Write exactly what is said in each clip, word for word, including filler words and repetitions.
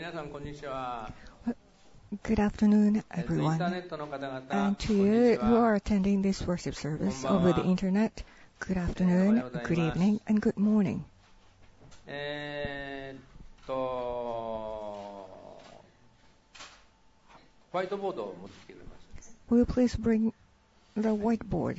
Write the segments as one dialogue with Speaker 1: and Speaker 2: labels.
Speaker 1: 皆さんこんにちは。
Speaker 2: Good afternoon,
Speaker 1: えっとインターネ
Speaker 2: everyone.
Speaker 1: ットの方々、
Speaker 2: And
Speaker 1: こ
Speaker 2: to
Speaker 1: んに
Speaker 2: you
Speaker 1: ち
Speaker 2: who
Speaker 1: は。
Speaker 2: are attending this worship service
Speaker 1: こんばんは。
Speaker 2: over the internet, good
Speaker 1: おは
Speaker 2: afternoon,
Speaker 1: ようござい
Speaker 2: good
Speaker 1: ます。
Speaker 2: evening, and good morning.
Speaker 1: えーっとホワイトボードを持ってきてくれます。
Speaker 2: Will you please bring the whiteboard?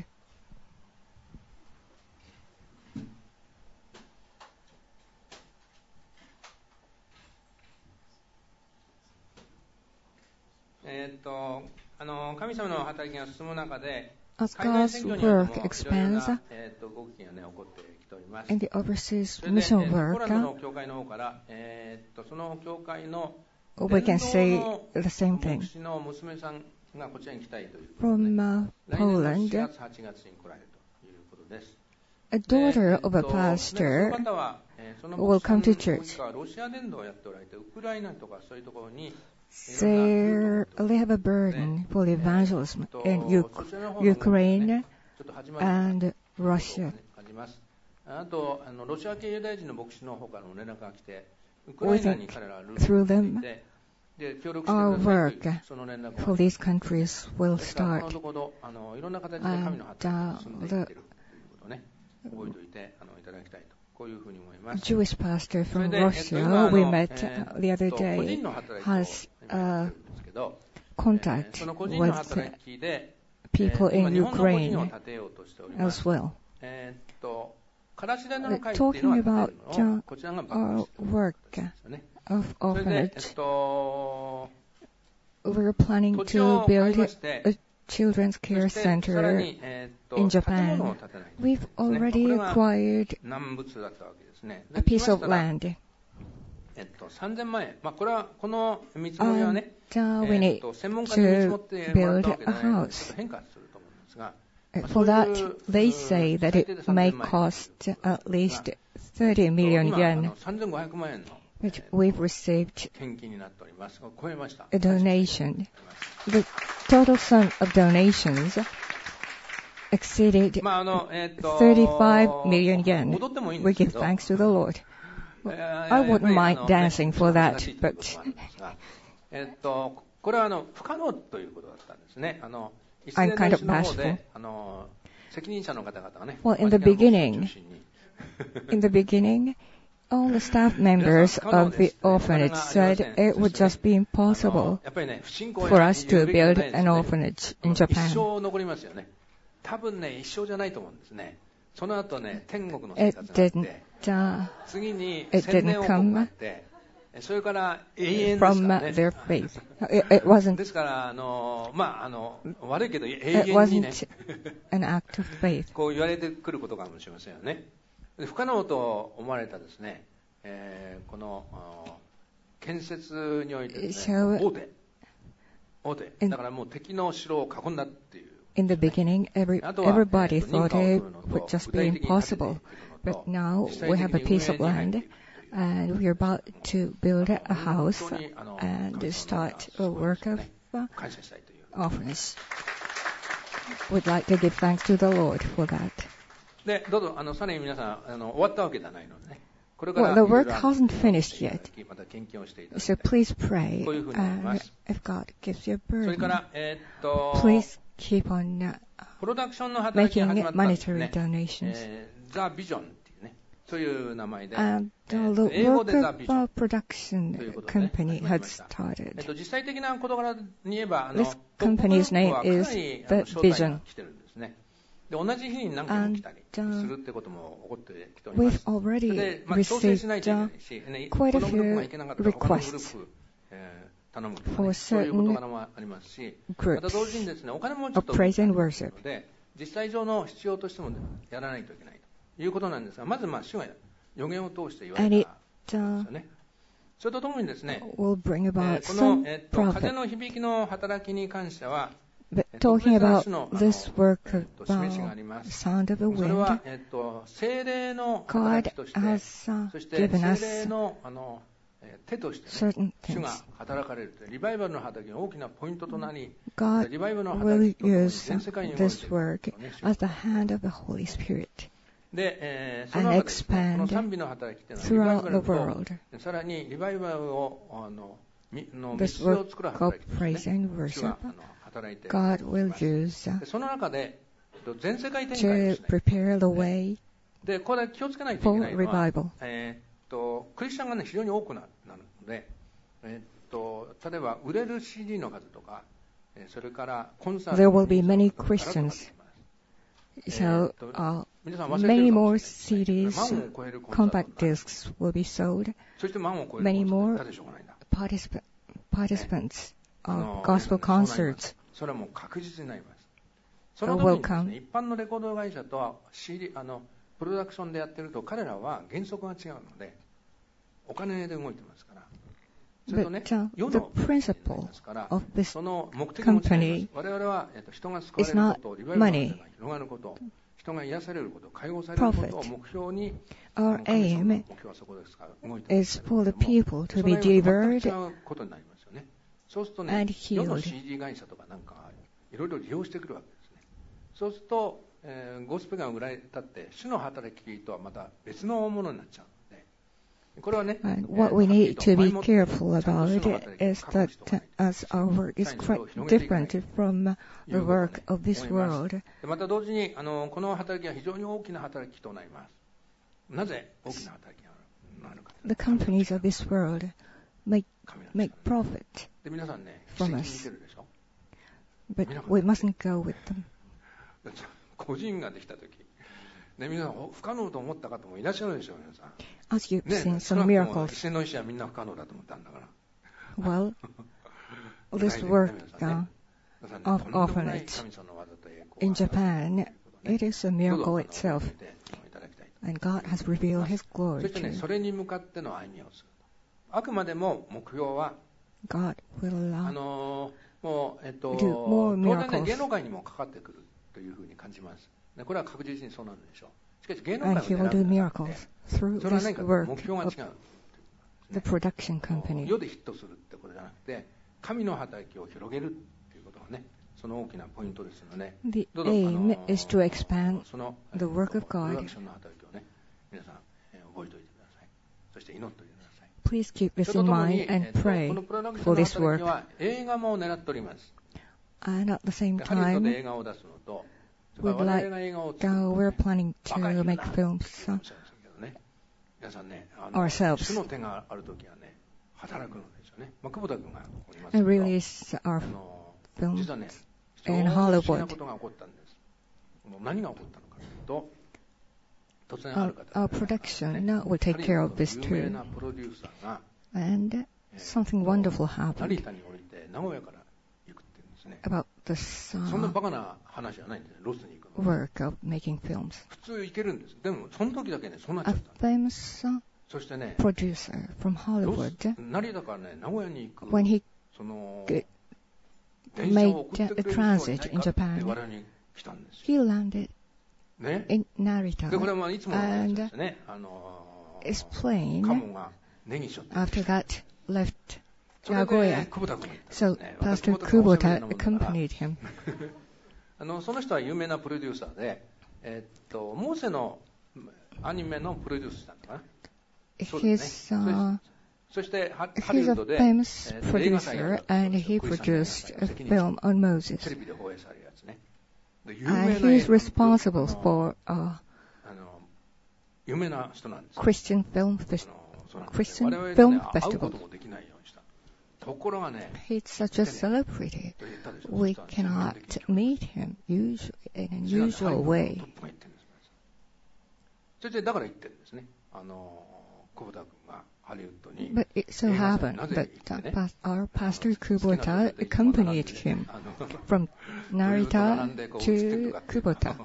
Speaker 1: えーっとあの神様の働きが進む中で、
Speaker 2: As
Speaker 1: 海外
Speaker 2: God's
Speaker 1: 選挙によっても
Speaker 2: work
Speaker 1: いろいろ
Speaker 2: expands
Speaker 1: な、えーっと動きが、ね、起こってきております。
Speaker 2: in the overseas
Speaker 1: それで、え
Speaker 2: mission
Speaker 1: ーっとポー
Speaker 2: work,
Speaker 1: ランドの教会の方から、えーっとその教会の
Speaker 2: we can
Speaker 1: 伝
Speaker 2: say
Speaker 1: 道
Speaker 2: the same
Speaker 1: の
Speaker 2: thing.
Speaker 1: 牧師の娘さんがこちらに来たいということで、
Speaker 2: From uh,
Speaker 1: 来年のし
Speaker 2: Poland,
Speaker 1: がつはちがつに来られるということです。
Speaker 2: a
Speaker 1: で
Speaker 2: daughter of a
Speaker 1: えっとでその
Speaker 2: pastor
Speaker 1: 方は、えーその
Speaker 2: will
Speaker 1: 牧師さん
Speaker 2: come to church.
Speaker 1: もしくはロシア伝道をやっておられて、ウクライナとかそういうところに
Speaker 2: They're- they have a burden for evangelism in Uk- Ukraine
Speaker 1: ちょっと始まり
Speaker 2: and Russia.
Speaker 1: 感じます。あとあのロシア系ユダヤ人の牧師の方からも連絡が来て、ウクライナに彼らはルートを
Speaker 2: through
Speaker 1: 持ってい
Speaker 2: them
Speaker 1: て、で協力して
Speaker 2: our
Speaker 1: くださいという
Speaker 2: work
Speaker 1: その連絡
Speaker 2: for
Speaker 1: を
Speaker 2: these countries will
Speaker 1: ですからこ
Speaker 2: start.
Speaker 1: のところあのいろんな形で神の働きが進んでいっているということをね、覚えておいてあのいただきたいと、こういうふうに思います。
Speaker 2: Jewish pastor
Speaker 1: それ
Speaker 2: from
Speaker 1: で、えっと、
Speaker 2: Russia
Speaker 1: 今あ
Speaker 2: we
Speaker 1: の
Speaker 2: met
Speaker 1: え
Speaker 2: uh, the
Speaker 1: ー
Speaker 2: other
Speaker 1: と個
Speaker 2: day
Speaker 1: 人の働きを
Speaker 2: has
Speaker 1: 今やっ
Speaker 2: uh,
Speaker 1: てるんですけど、え
Speaker 2: contact
Speaker 1: ーその個人の
Speaker 2: with
Speaker 1: 働きで、
Speaker 2: people
Speaker 1: えー今
Speaker 2: in
Speaker 1: 日本の個人を
Speaker 2: Ukraine
Speaker 1: 立てようとしております。
Speaker 2: as well.
Speaker 1: えーっとからし種の会っていうの
Speaker 2: Talking
Speaker 1: は立
Speaker 2: about
Speaker 1: てるのを
Speaker 2: uh,
Speaker 1: こちらがバッ
Speaker 2: our
Speaker 1: クしている
Speaker 2: work
Speaker 1: ということですよね。
Speaker 2: of
Speaker 1: それで、えっ
Speaker 2: orphanage,
Speaker 1: と
Speaker 2: we're planning
Speaker 1: 土地を
Speaker 2: to
Speaker 1: 買いま
Speaker 2: build
Speaker 1: して、
Speaker 2: a children's
Speaker 1: そ
Speaker 2: care
Speaker 1: してさら
Speaker 2: center
Speaker 1: に、えーっと
Speaker 2: in
Speaker 1: 建物を
Speaker 2: Japan.
Speaker 1: 建てないと
Speaker 2: We've
Speaker 1: ですね。
Speaker 2: already
Speaker 1: これが
Speaker 2: acquired
Speaker 1: 難物だったわけですね。
Speaker 2: a
Speaker 1: でき
Speaker 2: piece
Speaker 1: ま
Speaker 2: of
Speaker 1: したら、
Speaker 2: land,
Speaker 1: えっと、さんぜんまんえん、まあ、これはこの見積もりは
Speaker 2: and
Speaker 1: ね、
Speaker 2: uh, we
Speaker 1: えっ
Speaker 2: need
Speaker 1: と専門家に見積もってもらったわけ
Speaker 2: to
Speaker 1: じゃないので、
Speaker 2: build a
Speaker 1: ちょっと変化すると思うんですが、
Speaker 2: Uh,
Speaker 1: そう
Speaker 2: For
Speaker 1: いう
Speaker 2: that, they say that
Speaker 1: 最低で
Speaker 2: it may
Speaker 1: さんぜんまんえん
Speaker 2: cost at least thirty million
Speaker 1: 今あ
Speaker 2: yen,
Speaker 1: のさんぜんごひゃくまんえんの
Speaker 2: which
Speaker 1: えー
Speaker 2: we've received
Speaker 1: 献金になっております。超えました。
Speaker 2: a donation. The total sum of donations exceeded
Speaker 1: まああのえっと
Speaker 2: thirty-five million yen.
Speaker 1: 踊ってもいいん
Speaker 2: We
Speaker 1: ですけ
Speaker 2: give
Speaker 1: ど、
Speaker 2: thanks to the Lord.
Speaker 1: えー
Speaker 2: I
Speaker 1: やっぱ
Speaker 2: wouldn't
Speaker 1: りあ
Speaker 2: mind
Speaker 1: の
Speaker 2: dancing
Speaker 1: ね
Speaker 2: for
Speaker 1: 難
Speaker 2: that,
Speaker 1: しいということ
Speaker 2: but
Speaker 1: もあるんですが、えっとこれはあの不可能ということだったんですね。あのイスラエ
Speaker 2: I'm
Speaker 1: ル
Speaker 2: kind
Speaker 1: の
Speaker 2: of
Speaker 1: の方
Speaker 2: bashful.
Speaker 1: であの責任者の方々がね、
Speaker 2: Well, in the
Speaker 1: バチカンの牧師を
Speaker 2: beginning,
Speaker 1: 中心に
Speaker 2: in the beginning, all the staff members of the orphanage said it would just be
Speaker 1: あ
Speaker 2: impossible
Speaker 1: のやっぱりね不信仰
Speaker 2: for
Speaker 1: や
Speaker 2: us to
Speaker 1: 言うべきじゃない
Speaker 2: build
Speaker 1: です
Speaker 2: an
Speaker 1: ね。
Speaker 2: orphanage
Speaker 1: あの
Speaker 2: in
Speaker 1: 一
Speaker 2: Japan.
Speaker 1: 生残りますよね。多分ね一生じゃないと思うんですね。その後ね天国の生
Speaker 2: It
Speaker 1: 活があっ
Speaker 2: didn't,
Speaker 1: て、
Speaker 2: uh,
Speaker 1: 次に
Speaker 2: it
Speaker 1: 千年
Speaker 2: didn't
Speaker 1: 王国があっ
Speaker 2: come
Speaker 1: て、それから永遠ですか
Speaker 2: from
Speaker 1: ら
Speaker 2: uh,
Speaker 1: ね。
Speaker 2: their faith. It, it wasn't,
Speaker 1: ですからあのまああの悪いけど永
Speaker 2: it
Speaker 1: 遠にね
Speaker 2: wasn't an act of faith.
Speaker 1: こう言われてくることかもしれませんよね。で不可能と思われたですね、えーこのあの建設においてですね、
Speaker 2: So-
Speaker 1: 大手大手だからもう敵の城を囲んだっていう。
Speaker 2: In the beginning, every,
Speaker 1: あとは
Speaker 2: everybody
Speaker 1: えーと
Speaker 2: thought
Speaker 1: 認
Speaker 2: it
Speaker 1: 可を取るのと
Speaker 2: would just
Speaker 1: 具
Speaker 2: be
Speaker 1: 体的に建ててい
Speaker 2: impossible.
Speaker 1: くの
Speaker 2: But
Speaker 1: と
Speaker 2: now
Speaker 1: 実
Speaker 2: we
Speaker 1: 際
Speaker 2: have
Speaker 1: 的
Speaker 2: a
Speaker 1: に
Speaker 2: piece
Speaker 1: 運営
Speaker 2: of
Speaker 1: に入って
Speaker 2: land
Speaker 1: いくという。
Speaker 2: and we're about to build a
Speaker 1: 本
Speaker 2: house
Speaker 1: 当にあの
Speaker 2: and
Speaker 1: 神様の
Speaker 2: start
Speaker 1: す
Speaker 2: a
Speaker 1: ごいです
Speaker 2: work
Speaker 1: よ
Speaker 2: of
Speaker 1: ね。
Speaker 2: uh,
Speaker 1: 感謝したいという。
Speaker 2: orphanage. We'd like to give thanks to the Lord for that.
Speaker 1: でどうぞあのさらに皆さんあの終わったわけではないのでね。これから
Speaker 2: Well, the
Speaker 1: いろい
Speaker 2: work
Speaker 1: ろ
Speaker 2: hasn't finished yet,
Speaker 1: また研究をしていただき
Speaker 2: so
Speaker 1: たい。
Speaker 2: please pray.
Speaker 1: こういうふうに思いま
Speaker 2: And
Speaker 1: す。
Speaker 2: if God gives you a
Speaker 1: それか
Speaker 2: burden,
Speaker 1: らえーっと
Speaker 2: please keep on uh,
Speaker 1: プロダクションの働きが
Speaker 2: making
Speaker 1: 始まったんです
Speaker 2: monetary
Speaker 1: ね。
Speaker 2: donations.
Speaker 1: えー、ザ・ビジョンっていうね、そういう名前で、
Speaker 2: And
Speaker 1: え
Speaker 2: the
Speaker 1: ー
Speaker 2: lo-
Speaker 1: 英語
Speaker 2: work
Speaker 1: でザ・
Speaker 2: of
Speaker 1: ビジョン
Speaker 2: uh, production
Speaker 1: ということで、ね、
Speaker 2: company
Speaker 1: 始まり
Speaker 2: had
Speaker 1: ました。えっ
Speaker 2: started.
Speaker 1: と、実際的な事柄に言えば、あの
Speaker 2: This
Speaker 1: トップグル
Speaker 2: company's
Speaker 1: ープはか
Speaker 2: name
Speaker 1: な
Speaker 2: is
Speaker 1: り
Speaker 2: The
Speaker 1: あの招待
Speaker 2: Vision.
Speaker 1: が来てるんですね。で、同じ日に何件も来たり
Speaker 2: And, uh,
Speaker 1: するってことも起こってきておりま
Speaker 2: We've
Speaker 1: す。それ
Speaker 2: already
Speaker 1: で、まあ、調整しない
Speaker 2: received
Speaker 1: といけ
Speaker 2: uh,
Speaker 1: ないし、ね、
Speaker 2: quite
Speaker 1: こ
Speaker 2: a
Speaker 1: のグループ
Speaker 2: few
Speaker 1: がいけなかったら他のグルー
Speaker 2: requests
Speaker 1: プ、えー頼むとか、
Speaker 2: for
Speaker 1: ね、そういう事
Speaker 2: certain
Speaker 1: 柄もありますし、ま
Speaker 2: groups
Speaker 1: た同時にですね、お金もちょっ
Speaker 2: of
Speaker 1: と
Speaker 2: praise and
Speaker 1: の
Speaker 2: worship.
Speaker 1: で、実際上の必要としてもやらないといけないということなんですが、まずまあ主が予言を通して言わ
Speaker 2: And
Speaker 1: れ
Speaker 2: it
Speaker 1: たん
Speaker 2: uh,
Speaker 1: ですよね。それとともにですね、
Speaker 2: will bring
Speaker 1: え
Speaker 2: about
Speaker 1: ーこの、
Speaker 2: some
Speaker 1: えー、と風
Speaker 2: profit.
Speaker 1: の響きの働きに関しては、
Speaker 2: But
Speaker 1: えー特
Speaker 2: talking
Speaker 1: 別な
Speaker 2: about
Speaker 1: 種のあの
Speaker 2: this work
Speaker 1: え
Speaker 2: of
Speaker 1: ーと示しがあ
Speaker 2: uh,
Speaker 1: ります。
Speaker 2: sound of the
Speaker 1: それは
Speaker 2: wind,
Speaker 1: えー、と精霊の
Speaker 2: God
Speaker 1: 働きとして、
Speaker 2: has uh,
Speaker 1: そして
Speaker 2: given
Speaker 1: 精霊
Speaker 2: us
Speaker 1: のあのえー手として、ね、
Speaker 2: certain
Speaker 1: 主
Speaker 2: things.
Speaker 1: が働かれるというリバイバルの働きが大きなポイントとなり、
Speaker 2: God
Speaker 1: リバイバルの
Speaker 2: will
Speaker 1: 働きとともに
Speaker 2: use
Speaker 1: 全世界に動いてい
Speaker 2: this
Speaker 1: る
Speaker 2: work
Speaker 1: とね、主が
Speaker 2: as the hand of the Holy Spirit.
Speaker 1: で、えー、その中でですね、この賛美の働きっていうのは、リバイバルと、さらにリバイバルを、あの、の道筋を作る働きですね。主があの働いている。
Speaker 2: God will use
Speaker 1: その中で、全世界展開ですね。
Speaker 2: to prepare the way
Speaker 1: で、これ気をつけないといけないのは、
Speaker 2: for revival.
Speaker 1: えー、っと、クリスチャンがね、非常に多くなるので、えー、っと、例えば、売れる シーディー の数とか、それからコンサート
Speaker 2: There will be many Christians. So, uh, many more C Ds, compact discs will be sold. Many more particip- participants of gospel concerts
Speaker 1: それはもう確実になります。その時にですね、一般のレコード会社とは シーディー、あのプロダクションでやってると、彼らは原則が違うので、お金で動いてますから。それとね、
Speaker 2: But uh,
Speaker 1: 世
Speaker 2: the
Speaker 1: の
Speaker 2: principle of this
Speaker 1: その目的も違います。
Speaker 2: company
Speaker 1: 我々は、えっと、人が救われること、リバイバルが広がること、人が癒されること、解放されることを目標に、
Speaker 2: Our
Speaker 1: 神様の
Speaker 2: aim
Speaker 1: 目標はそこですから動いてます
Speaker 2: is for the people to be
Speaker 1: それは
Speaker 2: delivered
Speaker 1: 全く違うことになりますよね。そうするとね、
Speaker 2: and
Speaker 1: 世の
Speaker 2: healed.
Speaker 1: シーディー 会社とかなんかいろいろ利用してくるわけですね。そうすると、えー、ゴスペルが売られたって主の働きとはまた別のものになっちゃうので、これはね、
Speaker 2: And what we need to be careful about is that as our work is quite different from the work of this world.
Speaker 1: また同時にあのこの働きは非常に大きな働きとなります。なぜ大きな働きがなるか。
Speaker 2: The companies of this world make, make profit
Speaker 1: で皆さんね、
Speaker 2: from
Speaker 1: 見
Speaker 2: us.
Speaker 1: てるでしょ。
Speaker 2: But we mustn't go with them.
Speaker 1: 個人ができたとき、ね、皆さん不可能と思った方もいらっしゃるでしょう、皆さん。
Speaker 2: As you've
Speaker 1: ね、
Speaker 2: seen
Speaker 1: 少
Speaker 2: some
Speaker 1: なくとも
Speaker 2: miracles.
Speaker 1: 一線の医者はみんな不可能だと思ったんだから。
Speaker 2: Well, this work uh, of orphanage in Japan, it is a miracle itself. And God has revealed His
Speaker 1: そ
Speaker 2: glory
Speaker 1: してね、
Speaker 2: to
Speaker 1: それに向かっての歩みをする。あくまでも目標は、
Speaker 2: God will
Speaker 1: あ
Speaker 2: uh,
Speaker 1: のー、もう、えっと、
Speaker 2: do more
Speaker 1: 当然ね、
Speaker 2: miracles.
Speaker 1: 芸能界にもかかってくるというふうに感じます。ね、これは確実にそうなんでしょう。しかし芸能
Speaker 2: and
Speaker 1: 界
Speaker 2: He
Speaker 1: を
Speaker 2: will
Speaker 1: 狙
Speaker 2: do
Speaker 1: うんじゃなく
Speaker 2: miracles
Speaker 1: て、
Speaker 2: through
Speaker 1: それは
Speaker 2: this
Speaker 1: 何か目
Speaker 2: work
Speaker 1: 標が違
Speaker 2: of
Speaker 1: う。
Speaker 2: the production company.
Speaker 1: 世でヒットするってことじゃなくて、神の働きを広げるっていうことがね、その大きなポイントですので、
Speaker 2: The
Speaker 1: どうぞ、あ
Speaker 2: aim
Speaker 1: の
Speaker 2: is to expand
Speaker 1: その
Speaker 2: the work of
Speaker 1: プロ
Speaker 2: God.
Speaker 1: ダクションの働きをね、皆さん、えー覚えておいてください。そして祈っておいてください。
Speaker 2: Please keep
Speaker 1: そ
Speaker 2: this
Speaker 1: れと
Speaker 2: in
Speaker 1: ともに、
Speaker 2: mind and
Speaker 1: えっと、こ
Speaker 2: pray
Speaker 1: のプロダクション
Speaker 2: for
Speaker 1: の
Speaker 2: this
Speaker 1: 働き
Speaker 2: work.
Speaker 1: は映画も狙っております。
Speaker 2: And at the same
Speaker 1: ハリウッドで
Speaker 2: time,
Speaker 1: 映画を出すのと、それ
Speaker 2: we'd
Speaker 1: から我
Speaker 2: like,
Speaker 1: 々が映画を作る
Speaker 2: uh,
Speaker 1: の
Speaker 2: we're
Speaker 1: ね、
Speaker 2: planning
Speaker 1: バカ
Speaker 2: to
Speaker 1: 言う
Speaker 2: make
Speaker 1: な
Speaker 2: films.
Speaker 1: って言うかも
Speaker 2: uh,
Speaker 1: しれませんけどね。皆さんね、あの
Speaker 2: Ourselves.
Speaker 1: 主の手があるときはね、働くのですよね。まあ、久保田君がおりますけ
Speaker 2: and
Speaker 1: ど、
Speaker 2: release our
Speaker 1: あの
Speaker 2: films
Speaker 1: 実はね、
Speaker 2: in
Speaker 1: 非常に不思議な
Speaker 2: Hollywood.
Speaker 1: ことが起こったんです。もう何が起こったのかというと、突然あ
Speaker 2: Our,
Speaker 1: る方
Speaker 2: our
Speaker 1: が、
Speaker 2: production
Speaker 1: ね、
Speaker 2: uh, will take care of this
Speaker 1: 有名
Speaker 2: too.
Speaker 1: なプロデューサーが、
Speaker 2: And uh, something wonderful
Speaker 1: 成
Speaker 2: happened
Speaker 1: 田に降りて名古屋から行くっていうんですね。
Speaker 2: about this
Speaker 1: そんな
Speaker 2: uh,
Speaker 1: バカな話じゃないんですね、ロスに行くの。
Speaker 2: work of making films.
Speaker 1: 普通行けるんです。でも、その時だけね、そうなっちゃ
Speaker 2: A
Speaker 1: った。
Speaker 2: famous uh,
Speaker 1: そしてね、
Speaker 2: producer from
Speaker 1: ロ
Speaker 2: Hollywood,
Speaker 1: ス成田からね、名古屋に行く、
Speaker 2: when he
Speaker 1: その、
Speaker 2: g-
Speaker 1: 電車を送って
Speaker 2: made
Speaker 1: くれる
Speaker 2: a
Speaker 1: 人はいない
Speaker 2: transit
Speaker 1: か
Speaker 2: in
Speaker 1: って
Speaker 2: Japan,
Speaker 1: 我々に来たんですよ。
Speaker 2: he landed
Speaker 1: ね。
Speaker 2: in
Speaker 1: で、これ
Speaker 2: Narita.
Speaker 1: はまあいつものやつですね。あの
Speaker 2: His
Speaker 1: ー、
Speaker 2: plane
Speaker 1: カモがネギしょって。
Speaker 2: after that left
Speaker 1: それで
Speaker 2: Nagoya.
Speaker 1: 久保田君が行ったんです
Speaker 2: So
Speaker 1: ね。
Speaker 2: Pastor
Speaker 1: 私久保田君
Speaker 2: Kubota
Speaker 1: を知らないもんだから
Speaker 2: accompanied him.
Speaker 1: あのその人は有名なプロデューサーで、えーっとモーセのアニメのプロデュースしたんだかな。そうですね。
Speaker 2: He's, uh,
Speaker 1: そしてハハリウ
Speaker 2: he's
Speaker 1: ッ
Speaker 2: a
Speaker 1: ドで、
Speaker 2: famous
Speaker 1: えーっと映画祭があ
Speaker 2: producer
Speaker 1: ったん
Speaker 2: and
Speaker 1: ですよ。
Speaker 2: he
Speaker 1: クリスチャンの映画
Speaker 2: produced
Speaker 1: 祭
Speaker 2: a
Speaker 1: の責任
Speaker 2: film
Speaker 1: 者
Speaker 2: on
Speaker 1: テ
Speaker 2: Moses.
Speaker 1: レビで放映されるやつね。で有
Speaker 2: And
Speaker 1: 名な
Speaker 2: he's
Speaker 1: 映画の
Speaker 2: responsible
Speaker 1: あの
Speaker 2: for uh,
Speaker 1: あの有名な人なんですよ。
Speaker 2: Christian film
Speaker 1: あ
Speaker 2: fest-
Speaker 1: のそうなんです
Speaker 2: Christian
Speaker 1: 我々とね
Speaker 2: film
Speaker 1: 会うこ
Speaker 2: festival.
Speaker 1: ともできないようにした。ところがね、
Speaker 2: He's such a celebrity.
Speaker 1: と言ったでしょ。
Speaker 2: We
Speaker 1: そしたら
Speaker 2: cannot
Speaker 1: 自分で
Speaker 2: meet him usually in an
Speaker 1: 違うんです
Speaker 2: unusual
Speaker 1: ハリウッドの
Speaker 2: way.
Speaker 1: トップが言ってるんです。そしてだから言ってるんですね。あの久保田君がハリウッドに
Speaker 2: But it so
Speaker 1: 映画祭
Speaker 2: happened
Speaker 1: になぜ
Speaker 2: that
Speaker 1: 行って
Speaker 2: uh,
Speaker 1: ね。
Speaker 2: pas- our
Speaker 1: あ
Speaker 2: pastor
Speaker 1: の好きな
Speaker 2: Kubota
Speaker 1: ところでいつも並ん
Speaker 2: accompanied
Speaker 1: で
Speaker 2: him
Speaker 1: あの
Speaker 2: from
Speaker 1: ハリウッド並ん
Speaker 2: Narita
Speaker 1: でこう映ってる
Speaker 2: to
Speaker 1: とかっていう
Speaker 2: Kubota.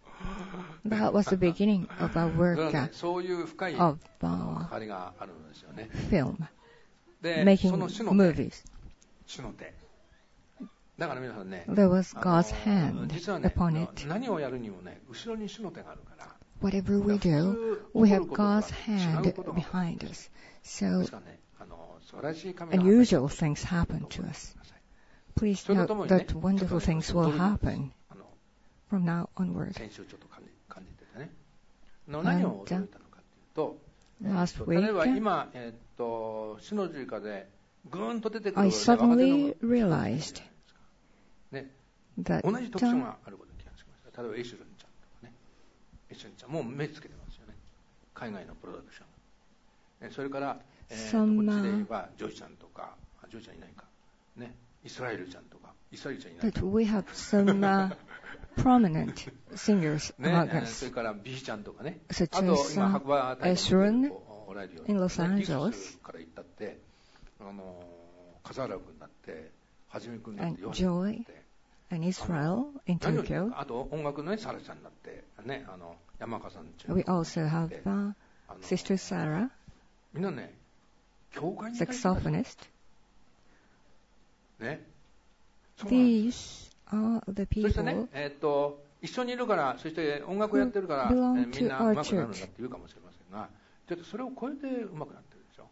Speaker 2: That was the beginning of our
Speaker 1: それ
Speaker 2: work
Speaker 1: はね
Speaker 2: uh,
Speaker 1: そういう深い
Speaker 2: of
Speaker 1: あの
Speaker 2: uh,
Speaker 1: 関わりがあるんですよね。
Speaker 2: film,
Speaker 1: で、
Speaker 2: making
Speaker 1: その主の手、
Speaker 2: movies.
Speaker 1: 主の手。だから皆さんね、
Speaker 2: There was
Speaker 1: あの
Speaker 2: God's hand
Speaker 1: 実はね、
Speaker 2: upon it.
Speaker 1: 何をやるにもね、後ろに主の手があるから。
Speaker 2: Whatever we
Speaker 1: 普通
Speaker 2: do, we
Speaker 1: 起
Speaker 2: have
Speaker 1: こることが
Speaker 2: God's
Speaker 1: 違
Speaker 2: hand
Speaker 1: うことが起こる
Speaker 2: behind us.
Speaker 1: で
Speaker 2: So
Speaker 1: すからね、あの素晴らしい神の働き
Speaker 2: unusual things happen to us. Please
Speaker 1: それとと
Speaker 2: note
Speaker 1: もにね、
Speaker 2: that wonderful
Speaker 1: ちょっと
Speaker 2: things will happen
Speaker 1: あの
Speaker 2: from now onward.
Speaker 1: 先週ちょっと感じ感じててね、 の何を驚いたのかというと、
Speaker 2: last week,
Speaker 1: 例えば今、えー、っと死の十字架でぐーんと出てくる、ね、
Speaker 2: I suddenly realized
Speaker 1: ね、
Speaker 2: that
Speaker 1: 同じ特徴があることに気がつきました。例えばエシュルンちゃんとかね、エシュルンちゃんもう目つけてますよね、海外のプロダクション。それから、えー、
Speaker 2: some,
Speaker 1: こっちで言えばジョイちゃんとか、ジョイちゃんいないか、ね、イスラエルちゃんとか、イスラエルちゃんいないか。
Speaker 2: But we have some、uh, prominent singers
Speaker 1: ね、
Speaker 2: among us.
Speaker 1: それからビーちゃんとかね、
Speaker 2: such
Speaker 1: あと今白馬大会におられるように、
Speaker 2: in Los Angeles
Speaker 1: イギリスから行ったって、あの笠原君だってはじめ君だってヨハネ君だって、
Speaker 2: and Israel in Tokyo.
Speaker 1: あと音楽のねサラちゃんだってね、あの山川さんち。
Speaker 2: We also have、uh, Sister Sarah,
Speaker 1: みんなね、教会に
Speaker 2: saxophonist.
Speaker 1: ね。
Speaker 2: These are the people.
Speaker 1: そしてね、えー、っと一緒にいるから、そして音楽やってるから、えー、みんな上手くなるんだって言うかもしれませんが、ちょっとそれを超えて上手くなってるでしょ。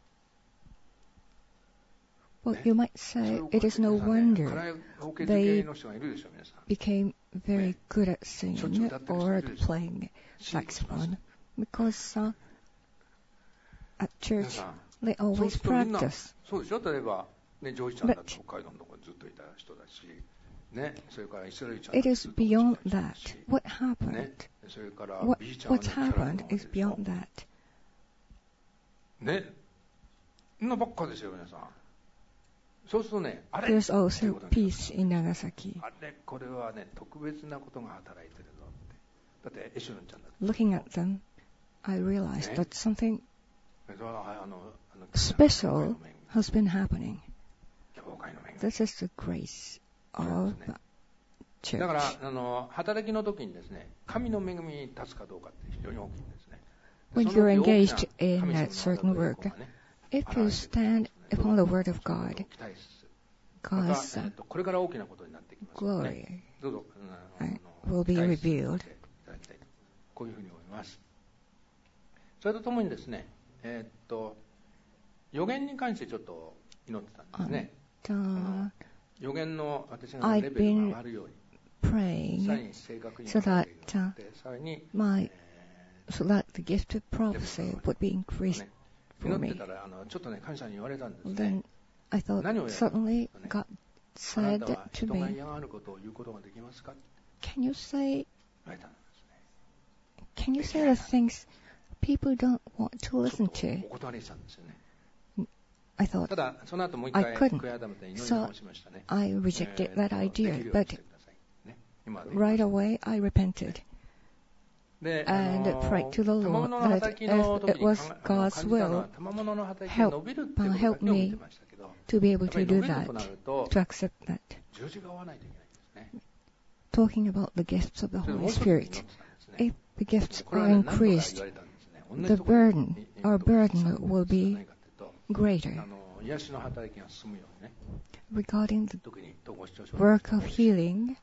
Speaker 2: Well, you might say it is no wonder they became very good at singing or at playing saxophone, because uh, at church they always practice.
Speaker 1: そうでしょ。例えばね、ジョイちゃんだって北海道のところにずっといた人だし、ね、それからイスラエルちゃんだって
Speaker 2: It is beyond that. What happened?
Speaker 1: それから
Speaker 2: What,
Speaker 1: ビーちゃんは
Speaker 2: what's happened is beyond that.
Speaker 1: ね、そんなばっかですよ皆さん。そうするとね、あれ
Speaker 2: There's also peace in Nagasaki.
Speaker 1: あれ、これはね、特別なことが働いてるぞって。だってエシュルンちゃんだって。
Speaker 2: Looking at them, I realized that something special has been happening. This is the grace of the church.
Speaker 1: だからあの働きの時にですね、神の恵みに立つかどうかって非常に大きいんですね。
Speaker 2: When you're engaged in a certain work, if you stand upon the word of God, God's glory will be revealed.
Speaker 1: こういうふうに思います。それとともにですね、えー、っと予言に関してちょっと祈ってたんですね。
Speaker 2: And, uh,
Speaker 1: 予言の私がレベルが上がるように、
Speaker 2: praying
Speaker 1: さらに正確に
Speaker 2: so that,
Speaker 1: さらに
Speaker 2: my, so that the gift of prophecy would be increased for me.
Speaker 1: 祈ってたらあのちょっとね感謝に言われたんですね。
Speaker 2: Then I thought suddenly God said to me, can you say, can you say the things people don't want to listen to? I thought I couldn't, so I rejected that idea, but right away I repented and prayed to the Lord that if it was God's will, help, uh, help me to be able to do that, to accept that. Talking about the gifts of the Holy Spirit, if the gifts are increased, the burden, our burden will be greater. Regarding the work of healing,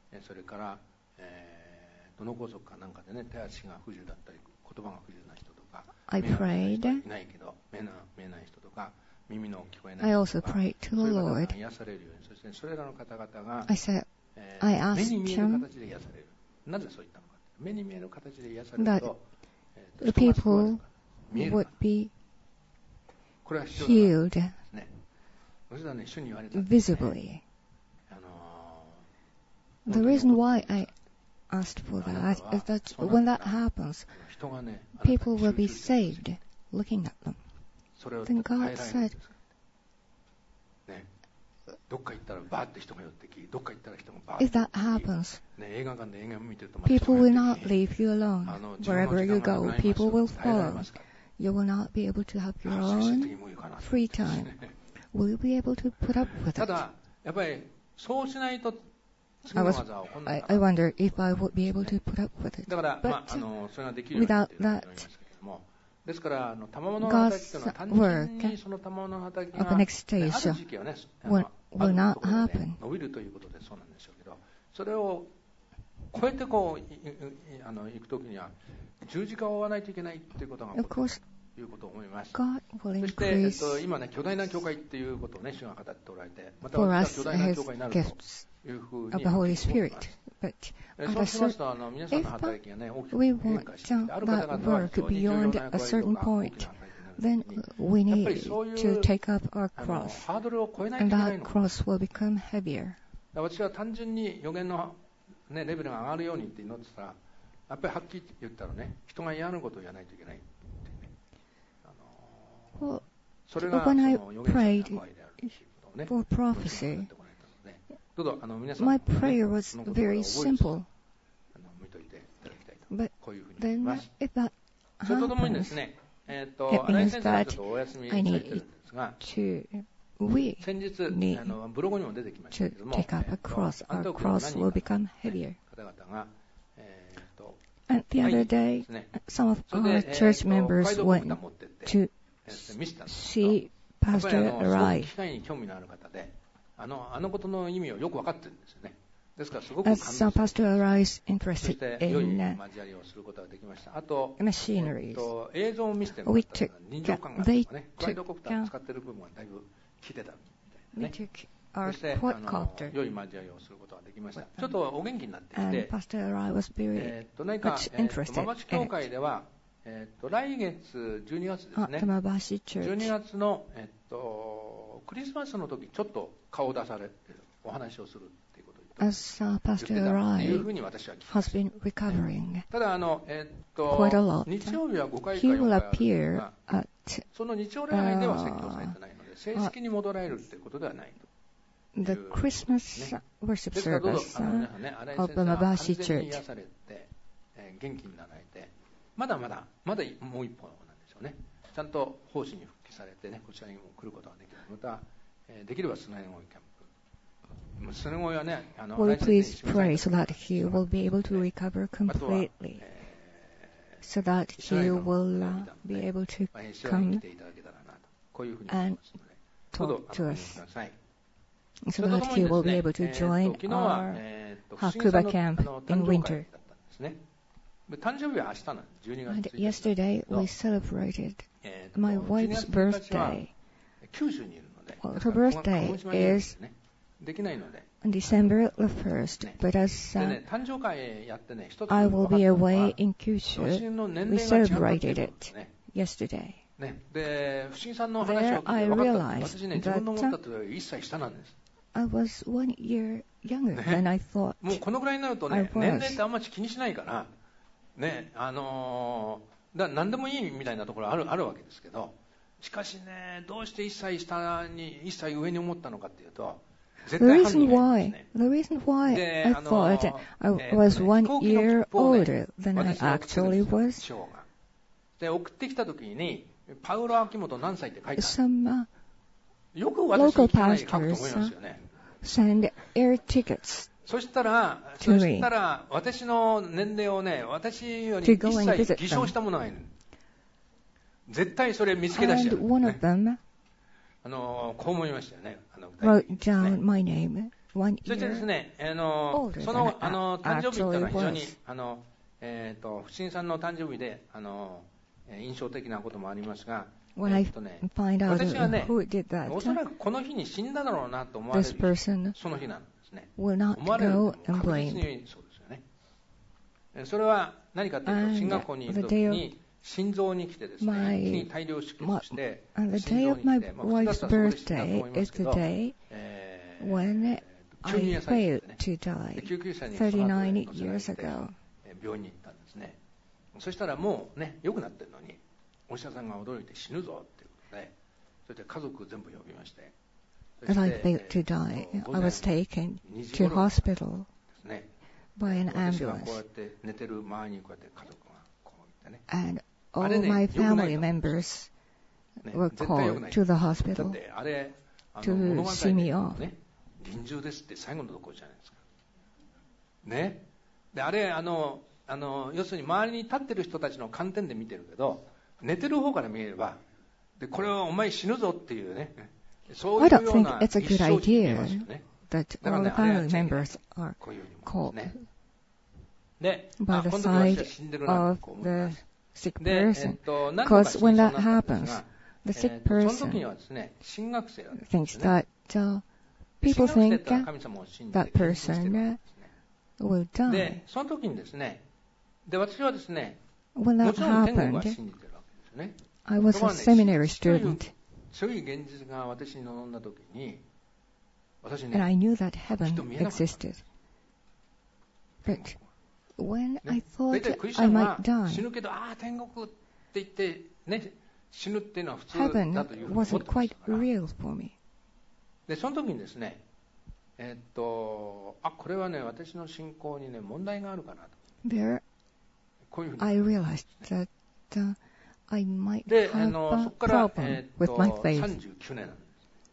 Speaker 2: I prayed. I also prayed to the Lord. I said, I asked Him that the people would be healed visibly. The reason why I asked for that is that when that happens, people will be saved looking at them. Then God said, if that happens, people will not leave you alone. Wherever you go, people will follow. You will not be able to have your own free time. Will you be able to put up with it? I, was, I, I wonder if I would be able to put up with it. But without that, God's work of an next stage will, will not happen. Of course, God will increase for us His gifts of the Holy Spirit. But
Speaker 1: そうしますと、あの皆さんの働きがね、大きく
Speaker 2: we
Speaker 1: 変
Speaker 2: want
Speaker 1: 化していて、ある方
Speaker 2: that
Speaker 1: 々は
Speaker 2: work
Speaker 1: 非常に重要
Speaker 2: beyond
Speaker 1: な
Speaker 2: a
Speaker 1: 役割と
Speaker 2: certain
Speaker 1: か大
Speaker 2: point,
Speaker 1: きな働きになる
Speaker 2: then
Speaker 1: ときに、
Speaker 2: we
Speaker 1: やっぱり
Speaker 2: need
Speaker 1: そうい
Speaker 2: to
Speaker 1: う
Speaker 2: take up our
Speaker 1: あの
Speaker 2: cross,
Speaker 1: ハードルを超えないとい
Speaker 2: and
Speaker 1: けない
Speaker 2: that
Speaker 1: の。
Speaker 2: cross will become heavier.
Speaker 1: 私は単純に予言の、ね、レベルが上がるようにって祈ってたら、やっぱりはっきり言ったらね、人が嫌なことをやらないといけないってね、あの
Speaker 2: Well,
Speaker 1: それがそ
Speaker 2: when
Speaker 1: の
Speaker 2: I
Speaker 1: 予言者の
Speaker 2: prayed
Speaker 1: 役割であるということをね、
Speaker 2: for
Speaker 1: どうしても
Speaker 2: prophecy,
Speaker 1: やってこられたので、どうぞあの皆さん
Speaker 2: my
Speaker 1: もね、
Speaker 2: prayer was
Speaker 1: そのことを
Speaker 2: very
Speaker 1: 覚えて
Speaker 2: simple.
Speaker 1: あの見といていただきたいと、
Speaker 2: But
Speaker 1: こういうふうに思い
Speaker 2: then
Speaker 1: ます。
Speaker 2: if that
Speaker 1: それとともにで
Speaker 2: happens,
Speaker 1: すね、えっ、
Speaker 2: it
Speaker 1: と、新井
Speaker 2: means
Speaker 1: 先生は
Speaker 2: that
Speaker 1: ちょっとお休みさ
Speaker 2: I
Speaker 1: れてるん
Speaker 2: need
Speaker 1: ですが、
Speaker 2: to, we
Speaker 1: 先日
Speaker 2: need
Speaker 1: あのブログにも出てきました
Speaker 2: to
Speaker 1: けれども、
Speaker 2: take up
Speaker 1: え
Speaker 2: a
Speaker 1: っと
Speaker 2: cross.
Speaker 1: アン
Speaker 2: Our
Speaker 1: テオクの
Speaker 2: cross
Speaker 1: 何
Speaker 2: will
Speaker 1: 人か
Speaker 2: become
Speaker 1: の、ね、
Speaker 2: heavier.
Speaker 1: 方々が、えっと
Speaker 2: And the
Speaker 1: 会い
Speaker 2: other
Speaker 1: に行ったん
Speaker 2: day,
Speaker 1: ですね。
Speaker 2: some of
Speaker 1: それ
Speaker 2: our
Speaker 1: で、え
Speaker 2: church
Speaker 1: ーと
Speaker 2: members
Speaker 1: 北海道コプタ
Speaker 2: went
Speaker 1: ー持ってって、
Speaker 2: to
Speaker 1: えー見せたんですけ
Speaker 2: see
Speaker 1: ど、やっぱりあ
Speaker 2: Pastor
Speaker 1: のすごく
Speaker 2: Arai.
Speaker 1: 機械に興味のある方で、あのあのことの意味をよく分かってるんですよね。ですからすごく感動
Speaker 2: As
Speaker 1: し
Speaker 2: uh,
Speaker 1: て、
Speaker 2: Pastor Arai is
Speaker 1: そし
Speaker 2: interested
Speaker 1: て良い
Speaker 2: in uh,
Speaker 1: 交わりをすることができました。あと、え
Speaker 2: machineries,
Speaker 1: っと映像を見せてもら
Speaker 2: we
Speaker 1: ったら
Speaker 2: took,
Speaker 1: 臨場感があるとかね、クワイドコプターを使ってる部分はだいぶ聞いてたみ
Speaker 2: we
Speaker 1: たいなね。
Speaker 2: took
Speaker 1: そ
Speaker 2: our
Speaker 1: してあの
Speaker 2: quadcopter,
Speaker 1: 良い交わりをすることができました。ちょっとお元気になってき
Speaker 2: and
Speaker 1: て、
Speaker 2: Pastor Arai was very
Speaker 1: えーっと何か、
Speaker 2: much
Speaker 1: えーっと
Speaker 2: interested
Speaker 1: 馬橋教会では、えーっと来月じゅうにがつです
Speaker 2: at
Speaker 1: ね
Speaker 2: the。Mabashi
Speaker 1: じゅうに
Speaker 2: Church.
Speaker 1: がつの、えっと、クリスマスの時ちょっと顔を出されてお話をするっていうことを言って
Speaker 2: As uh,
Speaker 1: 言って
Speaker 2: Pastor
Speaker 1: たっていうふう
Speaker 2: Arai
Speaker 1: に私は聞きまし
Speaker 2: has been recovering
Speaker 1: た。ただあの、えっ
Speaker 2: quite a
Speaker 1: と
Speaker 2: lot,
Speaker 1: 日曜日はごかい
Speaker 2: he
Speaker 1: かよん
Speaker 2: will
Speaker 1: かいあるんです
Speaker 2: appear
Speaker 1: が、
Speaker 2: at
Speaker 1: その日曜礼拝では説教されてないので、正式に戻られるっていうことではないと。
Speaker 2: the Christmas worship
Speaker 1: ですからどうぞ
Speaker 2: service
Speaker 1: あの皆
Speaker 2: uh,
Speaker 1: さんね、新井
Speaker 2: of
Speaker 1: 先
Speaker 2: the
Speaker 1: 生は完
Speaker 2: Mabashi
Speaker 1: 全に
Speaker 2: Church.
Speaker 1: 癒されて、えー元気になられて、まだまだまだもう一歩なんでしょうね。ちゃんと奉仕に復帰されてね、こちらにも来ることができる。また、えーできればスナイゴイキャンプ。もうスナイゴイはね、あの
Speaker 2: Will
Speaker 1: 新井
Speaker 2: you
Speaker 1: 先
Speaker 2: please
Speaker 1: 生に
Speaker 2: pray so that he will be able to recover
Speaker 1: あとは、
Speaker 2: completely,
Speaker 1: え
Speaker 2: so that
Speaker 1: ーイスラエ
Speaker 2: he
Speaker 1: ルの
Speaker 2: will
Speaker 1: 見
Speaker 2: uh,
Speaker 1: たの
Speaker 2: be
Speaker 1: で、
Speaker 2: able to
Speaker 1: まあ、シワに来
Speaker 2: come
Speaker 1: ていただけたらなと、こういうふうに思い
Speaker 2: and
Speaker 1: ますので、どうぞ
Speaker 2: talk
Speaker 1: お
Speaker 2: to
Speaker 1: 願いく
Speaker 2: us,
Speaker 1: ださい。
Speaker 2: so
Speaker 1: それと
Speaker 2: that
Speaker 1: とも
Speaker 2: he
Speaker 1: にです
Speaker 2: will be
Speaker 1: ね、
Speaker 2: able to
Speaker 1: えー
Speaker 2: join
Speaker 1: と昨日は、
Speaker 2: our
Speaker 1: えーと
Speaker 2: Hakuba
Speaker 1: 不思議さん
Speaker 2: camp
Speaker 1: のあの
Speaker 2: in
Speaker 1: 誕生会
Speaker 2: winter.
Speaker 1: だったんですね。で誕生日は明日のじゅうにがつ
Speaker 2: And
Speaker 1: ついたち
Speaker 2: yesterday
Speaker 1: の
Speaker 2: we celebrated
Speaker 1: えーと
Speaker 2: my
Speaker 1: じゅうに
Speaker 2: wife's
Speaker 1: がつついたちは
Speaker 2: birthday.
Speaker 1: 九州にいるので、
Speaker 2: Well,
Speaker 1: ですか
Speaker 2: her
Speaker 1: ら
Speaker 2: birthday
Speaker 1: 鹿児島にいるんです
Speaker 2: is
Speaker 1: ね。できないので、
Speaker 2: on December the first, but as
Speaker 1: で
Speaker 2: uh,
Speaker 1: ね、誕生会やってね、一つ
Speaker 2: I will
Speaker 1: 分かった
Speaker 2: be
Speaker 1: のは、
Speaker 2: away in
Speaker 1: ご主
Speaker 2: Kyushu,
Speaker 1: 人の年
Speaker 2: we
Speaker 1: 齢が違ったっていう
Speaker 2: celebrated
Speaker 1: ことで
Speaker 2: it
Speaker 1: すね。
Speaker 2: yesterday.
Speaker 1: ね、で、不思議さんの話を聞い
Speaker 2: There
Speaker 1: て
Speaker 2: I
Speaker 1: 分かった。
Speaker 2: realized
Speaker 1: 私ね、自分の思ったとより一歳下なんです。
Speaker 2: I was one year younger than I thought
Speaker 1: もうこのぐらいになると
Speaker 2: I
Speaker 1: ね、
Speaker 2: was.
Speaker 1: 年齢ってあんまり気にしないから、ね、あのー、だ何でもいいみたいなところある、あるわけですけど、しかしね、どうして一歳下に、一歳上に思ったのかっていうと、絶
Speaker 2: The
Speaker 1: 対犯人
Speaker 2: reason
Speaker 1: がいるんです
Speaker 2: why,
Speaker 1: ね。
Speaker 2: the reason why
Speaker 1: で、
Speaker 2: I
Speaker 1: あの
Speaker 2: thought I
Speaker 1: えー
Speaker 2: was
Speaker 1: とね
Speaker 2: one
Speaker 1: 飛行機の
Speaker 2: year
Speaker 1: 切符をね
Speaker 2: older than I
Speaker 1: 私が送ってるんですよ
Speaker 2: actually was.
Speaker 1: 師匠が。で、送ってきた時に、パウロ・アキモト何歳って書いてある。
Speaker 2: Some uh,
Speaker 1: よく私に聞かないで書くと思いますよね。
Speaker 2: send air tickets
Speaker 1: そしたら、
Speaker 2: to
Speaker 1: そ
Speaker 2: me
Speaker 1: したら、私の年齢をね、私より
Speaker 2: to
Speaker 1: 一
Speaker 2: go and
Speaker 1: 切
Speaker 2: visit
Speaker 1: 偽証したものがいる。絶対それ見つけ出して
Speaker 2: and
Speaker 1: やる、
Speaker 2: one
Speaker 1: ね
Speaker 2: of them
Speaker 1: あの、こう思いましたよね。あの
Speaker 2: wrote
Speaker 1: 具体的にですね
Speaker 2: down my name one
Speaker 1: そしてです
Speaker 2: year
Speaker 1: ね、あの
Speaker 2: older
Speaker 1: そ
Speaker 2: than
Speaker 1: の
Speaker 2: I
Speaker 1: あの誕生日っていうのは非常
Speaker 2: actually
Speaker 1: に
Speaker 2: was.
Speaker 1: あの、えー、と不審さんの誕生日であの印象的なこともありますが、
Speaker 2: When
Speaker 1: え
Speaker 2: I
Speaker 1: ーとね、
Speaker 2: find out
Speaker 1: 私はね
Speaker 2: who did that,
Speaker 1: おそらくこの日に死んだだろうなと思われ
Speaker 2: this
Speaker 1: る
Speaker 2: person
Speaker 1: その日なんですね。
Speaker 2: will not
Speaker 1: 思われる
Speaker 2: go
Speaker 1: と
Speaker 2: and
Speaker 1: 確実
Speaker 2: blame.
Speaker 1: にそうですよね。えそれは何かというと、
Speaker 2: And
Speaker 1: 進学校にいる
Speaker 2: the
Speaker 1: 時
Speaker 2: day of
Speaker 1: に心臓に来てですね、
Speaker 2: my-
Speaker 1: 一気に大量出血して
Speaker 2: And the
Speaker 1: 心
Speaker 2: day
Speaker 1: 臓
Speaker 2: of
Speaker 1: に
Speaker 2: my
Speaker 1: 来て、まあ、普通だ
Speaker 2: wife's
Speaker 1: ったらそこで死んだと思い
Speaker 2: birthday
Speaker 1: ます
Speaker 2: is
Speaker 1: け
Speaker 2: the
Speaker 1: ど、
Speaker 2: day
Speaker 1: えー
Speaker 2: when
Speaker 1: 急に
Speaker 2: I
Speaker 1: 野菜
Speaker 2: failed
Speaker 1: ね
Speaker 2: to
Speaker 1: で
Speaker 2: die
Speaker 1: 救急車にその後で
Speaker 2: thirty-nine
Speaker 1: 乗せられ
Speaker 2: years
Speaker 1: て
Speaker 2: ago.
Speaker 1: えー病院に行ったんですね。そしたらもうね良くなってるのにお医者さんが驚いて死ぬぞっていうことで、そして家族全部呼びまして、そ
Speaker 2: As
Speaker 1: し
Speaker 2: I
Speaker 1: て
Speaker 2: failed to
Speaker 1: え
Speaker 2: die,
Speaker 1: ーと
Speaker 2: I
Speaker 1: 午前
Speaker 2: was taken
Speaker 1: にじ
Speaker 2: to
Speaker 1: 頃で
Speaker 2: hospital
Speaker 1: すね、
Speaker 2: by an
Speaker 1: 私がこう
Speaker 2: ambulance,
Speaker 1: やって寝てる周りにこうやって家族がこういてね、
Speaker 2: and
Speaker 1: あ
Speaker 2: all
Speaker 1: れね
Speaker 2: my
Speaker 1: 良くない
Speaker 2: family
Speaker 1: と
Speaker 2: members
Speaker 1: ね
Speaker 2: were
Speaker 1: 絶対良く
Speaker 2: called
Speaker 1: ない。
Speaker 2: to the
Speaker 1: だっ
Speaker 2: hospital
Speaker 1: てあれあの
Speaker 2: to
Speaker 1: 物語
Speaker 2: see me
Speaker 1: で
Speaker 2: off.
Speaker 1: ね、臨終ですって最後のところじゃないですか。ね。であれあのあの要するに周りに立ってる人たちの観点で見てるけど、寝てる方から見えれば、でこれはお前死ぬぞっていうね、そうい
Speaker 2: I
Speaker 1: う
Speaker 2: don't
Speaker 1: よう
Speaker 2: think
Speaker 1: な
Speaker 2: it's a
Speaker 1: 一
Speaker 2: good
Speaker 1: 生に見えます
Speaker 2: idea
Speaker 1: よね。
Speaker 2: that
Speaker 1: だから
Speaker 2: all
Speaker 1: ね
Speaker 2: the
Speaker 1: あれやっ
Speaker 2: family
Speaker 1: ちゃいけない
Speaker 2: members are
Speaker 1: こういうふうに思うんです
Speaker 2: called
Speaker 1: ね。で、
Speaker 2: by
Speaker 1: あ
Speaker 2: the
Speaker 1: この時私は
Speaker 2: side
Speaker 1: 死んでるなと
Speaker 2: of
Speaker 1: こう思いま
Speaker 2: the
Speaker 1: す。
Speaker 2: sick
Speaker 1: で、えっ
Speaker 2: person.
Speaker 1: と、何度か
Speaker 2: Because
Speaker 1: 死
Speaker 2: when
Speaker 1: にそう
Speaker 2: that
Speaker 1: になったんです
Speaker 2: happens,
Speaker 1: が、
Speaker 2: the
Speaker 1: え
Speaker 2: sick
Speaker 1: っとその時に
Speaker 2: person
Speaker 1: はですね、新学生だったんです
Speaker 2: thinks
Speaker 1: ね。
Speaker 2: that uh,
Speaker 1: 新
Speaker 2: people
Speaker 1: 学生っ
Speaker 2: think
Speaker 1: てのは
Speaker 2: uh,
Speaker 1: 神様を信じて
Speaker 2: that
Speaker 1: 献身してるわけ
Speaker 2: person
Speaker 1: で
Speaker 2: uh,
Speaker 1: すね。
Speaker 2: will die.
Speaker 1: で、その時にですね、で、私はですね、
Speaker 2: When
Speaker 1: も
Speaker 2: that
Speaker 1: ちろん天国
Speaker 2: happened,
Speaker 1: は信じてるわけですよね。
Speaker 2: I was
Speaker 1: とこ
Speaker 2: a
Speaker 1: ろがね、
Speaker 2: seminary
Speaker 1: 死という
Speaker 2: student,
Speaker 1: 強い現実が私に望んだ時に、私
Speaker 2: and I
Speaker 1: ね、
Speaker 2: knew that
Speaker 1: きっ
Speaker 2: heaven
Speaker 1: と見えなかった。
Speaker 2: existed. But when
Speaker 1: ね、
Speaker 2: I
Speaker 1: 大
Speaker 2: thought
Speaker 1: 体クリスチ
Speaker 2: I
Speaker 1: ャン
Speaker 2: might
Speaker 1: は死
Speaker 2: die,
Speaker 1: ぬけど、ああ、天国って言って、ね、死ぬっていうのは普通
Speaker 2: heaven
Speaker 1: だというふうに思って
Speaker 2: wasn't
Speaker 1: まし
Speaker 2: quite
Speaker 1: たから。
Speaker 2: real for me.
Speaker 1: で、その時にですね、えーっと、あ、これはね、私の信仰にね、問題があるかなと。
Speaker 2: There,
Speaker 1: こういうふうに
Speaker 2: I realized that uh, I might
Speaker 1: で、あ
Speaker 2: have
Speaker 1: の、そ
Speaker 2: a
Speaker 1: こから、
Speaker 2: problem
Speaker 1: えーっ
Speaker 2: with my
Speaker 1: と、
Speaker 2: faith.
Speaker 1: さんじゅうきゅうねんなんです。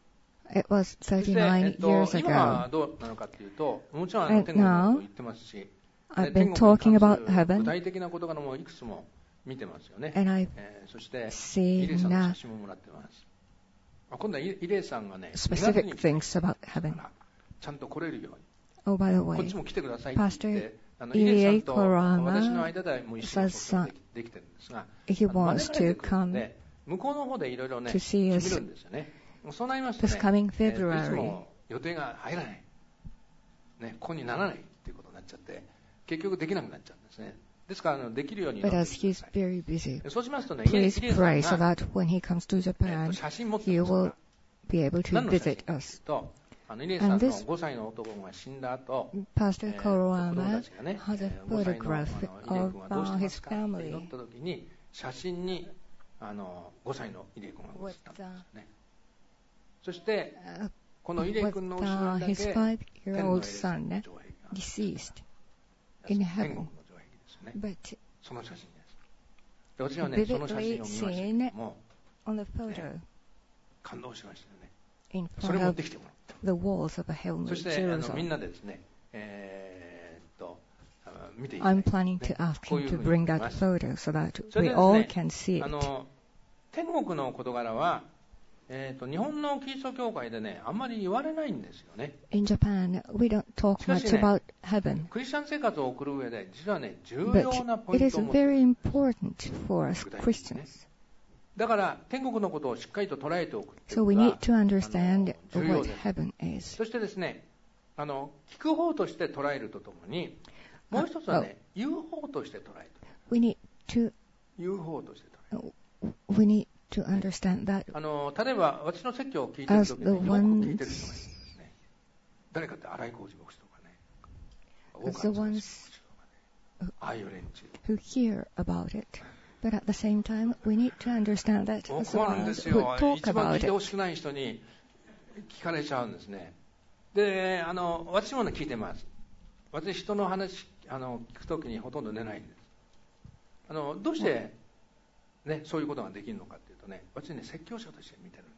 Speaker 2: It was
Speaker 1: そして、え
Speaker 2: thirty-nine
Speaker 1: っと、
Speaker 2: years
Speaker 1: 今は
Speaker 2: ago.
Speaker 1: どうなのかというと、もちろんあの
Speaker 2: And
Speaker 1: 天国のことを
Speaker 2: now,
Speaker 1: 言ってますし、
Speaker 2: I've
Speaker 1: 天
Speaker 2: been
Speaker 1: 国に
Speaker 2: talking
Speaker 1: 関
Speaker 2: about
Speaker 1: する具
Speaker 2: heaven,
Speaker 1: 体的なことからもいくつも見てますよね。
Speaker 2: and I've
Speaker 1: えーそして、
Speaker 2: seen
Speaker 1: イレイさんの
Speaker 2: uh,
Speaker 1: 写真ももらってます。あ、今度はイレイさんがね、
Speaker 2: specific things about heaven.
Speaker 1: ちゃんと来れるように、
Speaker 2: Oh, by the
Speaker 1: こっ
Speaker 2: way,
Speaker 1: ちも来てくださいって言って、
Speaker 2: Pastor
Speaker 1: あのイレイさんと
Speaker 2: Ilya
Speaker 1: 私の間でも一緒に
Speaker 2: says
Speaker 1: できできてるんですが、
Speaker 2: he
Speaker 1: あの
Speaker 2: wants
Speaker 1: 招かれ
Speaker 2: to
Speaker 1: てくるん
Speaker 2: come
Speaker 1: で、向こうの方でいろいろね、
Speaker 2: to see
Speaker 1: 決
Speaker 2: us
Speaker 1: めるんですよね。そうなりますと
Speaker 2: this
Speaker 1: ね、
Speaker 2: coming
Speaker 1: えーいつ
Speaker 2: February.
Speaker 1: も予定が入らない、ね、ここにならないっていうことになっちゃって、結局できなくなっちゃうんですね。ですからあのできるようにな
Speaker 2: But
Speaker 1: って
Speaker 2: as
Speaker 1: くだ
Speaker 2: he's
Speaker 1: さい。
Speaker 2: very busy,
Speaker 1: そうしますとね、イレイ
Speaker 2: please
Speaker 1: さ
Speaker 2: pray
Speaker 1: ん
Speaker 2: so
Speaker 1: が、
Speaker 2: that when he comes to
Speaker 1: えっと
Speaker 2: Japan,
Speaker 1: 写真持って
Speaker 2: he
Speaker 1: ますか
Speaker 2: will
Speaker 1: ら、
Speaker 2: be able to
Speaker 1: 何の写真
Speaker 2: visit
Speaker 1: かという
Speaker 2: us.
Speaker 1: と、あのイレイさん
Speaker 2: And
Speaker 1: の
Speaker 2: this
Speaker 1: ごさいの男が死んだ後、
Speaker 2: Pastor
Speaker 1: えー子供
Speaker 2: Korowama
Speaker 1: たちがね、
Speaker 2: has a
Speaker 1: えーごさいのあの
Speaker 2: photograph
Speaker 1: イレイ
Speaker 2: of
Speaker 1: 君はどうして
Speaker 2: uh,
Speaker 1: ま
Speaker 2: his
Speaker 1: すかって祈
Speaker 2: family
Speaker 1: った時に、写真にあのごさいのイレイ君が写
Speaker 2: with
Speaker 1: ったんで
Speaker 2: uh,
Speaker 1: すね。そして、
Speaker 2: uh,
Speaker 1: このイレイ
Speaker 2: with
Speaker 1: 君の後ろ
Speaker 2: uh,
Speaker 1: にだけ
Speaker 2: his
Speaker 1: 天
Speaker 2: five-year
Speaker 1: の
Speaker 2: old
Speaker 1: エレさん
Speaker 2: son
Speaker 1: の
Speaker 2: uh,
Speaker 1: 城壁が
Speaker 2: deceased
Speaker 1: 天
Speaker 2: in
Speaker 1: 国
Speaker 2: heaven.
Speaker 1: の城壁ですね。
Speaker 2: But
Speaker 1: その写真です。で私はね、その写真を見ましたけども、
Speaker 2: on the photo
Speaker 1: 感動しましたよね。
Speaker 2: in
Speaker 1: それ
Speaker 2: front
Speaker 1: 持っ
Speaker 2: of
Speaker 1: てきてもらった。
Speaker 2: the walls of a heavenly
Speaker 1: そしてあのみん
Speaker 2: Jerusalem.
Speaker 1: なでですね、えーっとあ見ていただ
Speaker 2: I'm
Speaker 1: いて、
Speaker 2: planning
Speaker 1: ね
Speaker 2: to ask
Speaker 1: こう
Speaker 2: him
Speaker 1: いう
Speaker 2: to
Speaker 1: ふうに
Speaker 2: bring
Speaker 1: 見ま
Speaker 2: that
Speaker 1: した。
Speaker 2: photo so that
Speaker 1: それ
Speaker 2: we
Speaker 1: でです
Speaker 2: all
Speaker 1: ね、
Speaker 2: can see
Speaker 1: あ
Speaker 2: it.
Speaker 1: の天国の事柄は、えーっと日本のキリスト教会でね、あんまり言われないんですよね。
Speaker 2: In Japan, we don't talk
Speaker 1: しかし
Speaker 2: much
Speaker 1: ね、
Speaker 2: about heaven,
Speaker 1: クリスチャン生活を送る上で実はね、重
Speaker 2: but
Speaker 1: 要なポイ
Speaker 2: it
Speaker 1: ン
Speaker 2: is
Speaker 1: トを持っている。
Speaker 2: very important for us
Speaker 1: 具体的にね。
Speaker 2: Christians.
Speaker 1: だから天国のことをしっかりと捉えておくっていう
Speaker 2: So
Speaker 1: こ
Speaker 2: we
Speaker 1: と
Speaker 2: need
Speaker 1: が
Speaker 2: to understand
Speaker 1: あの重要
Speaker 2: what
Speaker 1: です。
Speaker 2: heaven is.
Speaker 1: そしてですね、あの聞く方として捉えるとともに、もう一つはね、言う方として捉える。
Speaker 2: We need to
Speaker 1: 言う方として捉える。
Speaker 2: we need to understand that
Speaker 1: あの例えば私の説教を聞いてるときに、よく聞いてる人がいるんですね。誰かって荒井浩二牧師とかね、大
Speaker 2: the
Speaker 1: 川隆
Speaker 2: ones
Speaker 1: 牧師とかね、ああいう連中。
Speaker 2: who hear about it. But at the same time, we need to understand that
Speaker 1: もう
Speaker 2: as
Speaker 1: 困るんで
Speaker 2: ones
Speaker 1: す
Speaker 2: who
Speaker 1: よ。
Speaker 2: talk
Speaker 1: 一番聞
Speaker 2: about
Speaker 1: いて
Speaker 2: it.
Speaker 1: ほしくない人に聞かれちゃうんですね。で、あの私もね聞いてます。私人の話あの聞くときにほとんど寝ないんです。あのどうして、ね、そういうことができるのかっていうとね、私ね説教者として見てるんです。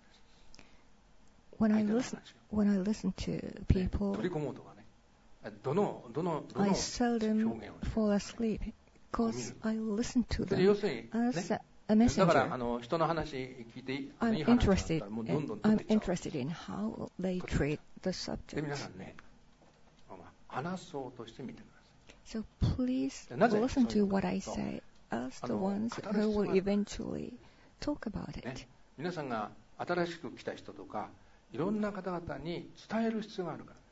Speaker 2: When I
Speaker 1: 相手の
Speaker 2: listen,
Speaker 1: 話を
Speaker 2: when I listen to
Speaker 1: ね
Speaker 2: people,
Speaker 1: 取り込もうとかね、どのどのどの
Speaker 2: I
Speaker 1: 表
Speaker 2: seldom
Speaker 1: 現を
Speaker 2: fall asleep because I listen to
Speaker 1: それ
Speaker 2: them
Speaker 1: 要するに、ね、
Speaker 2: as a
Speaker 1: だからあ
Speaker 2: messenger.
Speaker 1: の人の話聞いていい
Speaker 2: I'm
Speaker 1: いい話だった
Speaker 2: interested
Speaker 1: らもうどん
Speaker 2: in,
Speaker 1: どん取っ
Speaker 2: I'm
Speaker 1: ていっちゃう。
Speaker 2: interested in how they treat the
Speaker 1: で
Speaker 2: subject.
Speaker 1: 皆さんね、話そうとして見てください。
Speaker 2: So please
Speaker 1: なぜ
Speaker 2: listen
Speaker 1: そういう
Speaker 2: to
Speaker 1: こと
Speaker 2: what
Speaker 1: か
Speaker 2: I
Speaker 1: と
Speaker 2: say as
Speaker 1: あ
Speaker 2: the
Speaker 1: の
Speaker 2: ones
Speaker 1: 語る
Speaker 2: who
Speaker 1: 必要
Speaker 2: will
Speaker 1: がある
Speaker 2: eventually talk about
Speaker 1: ね
Speaker 2: it.
Speaker 1: 皆さんが新しく来た人とかいろんな方々に伝える必要があるからです。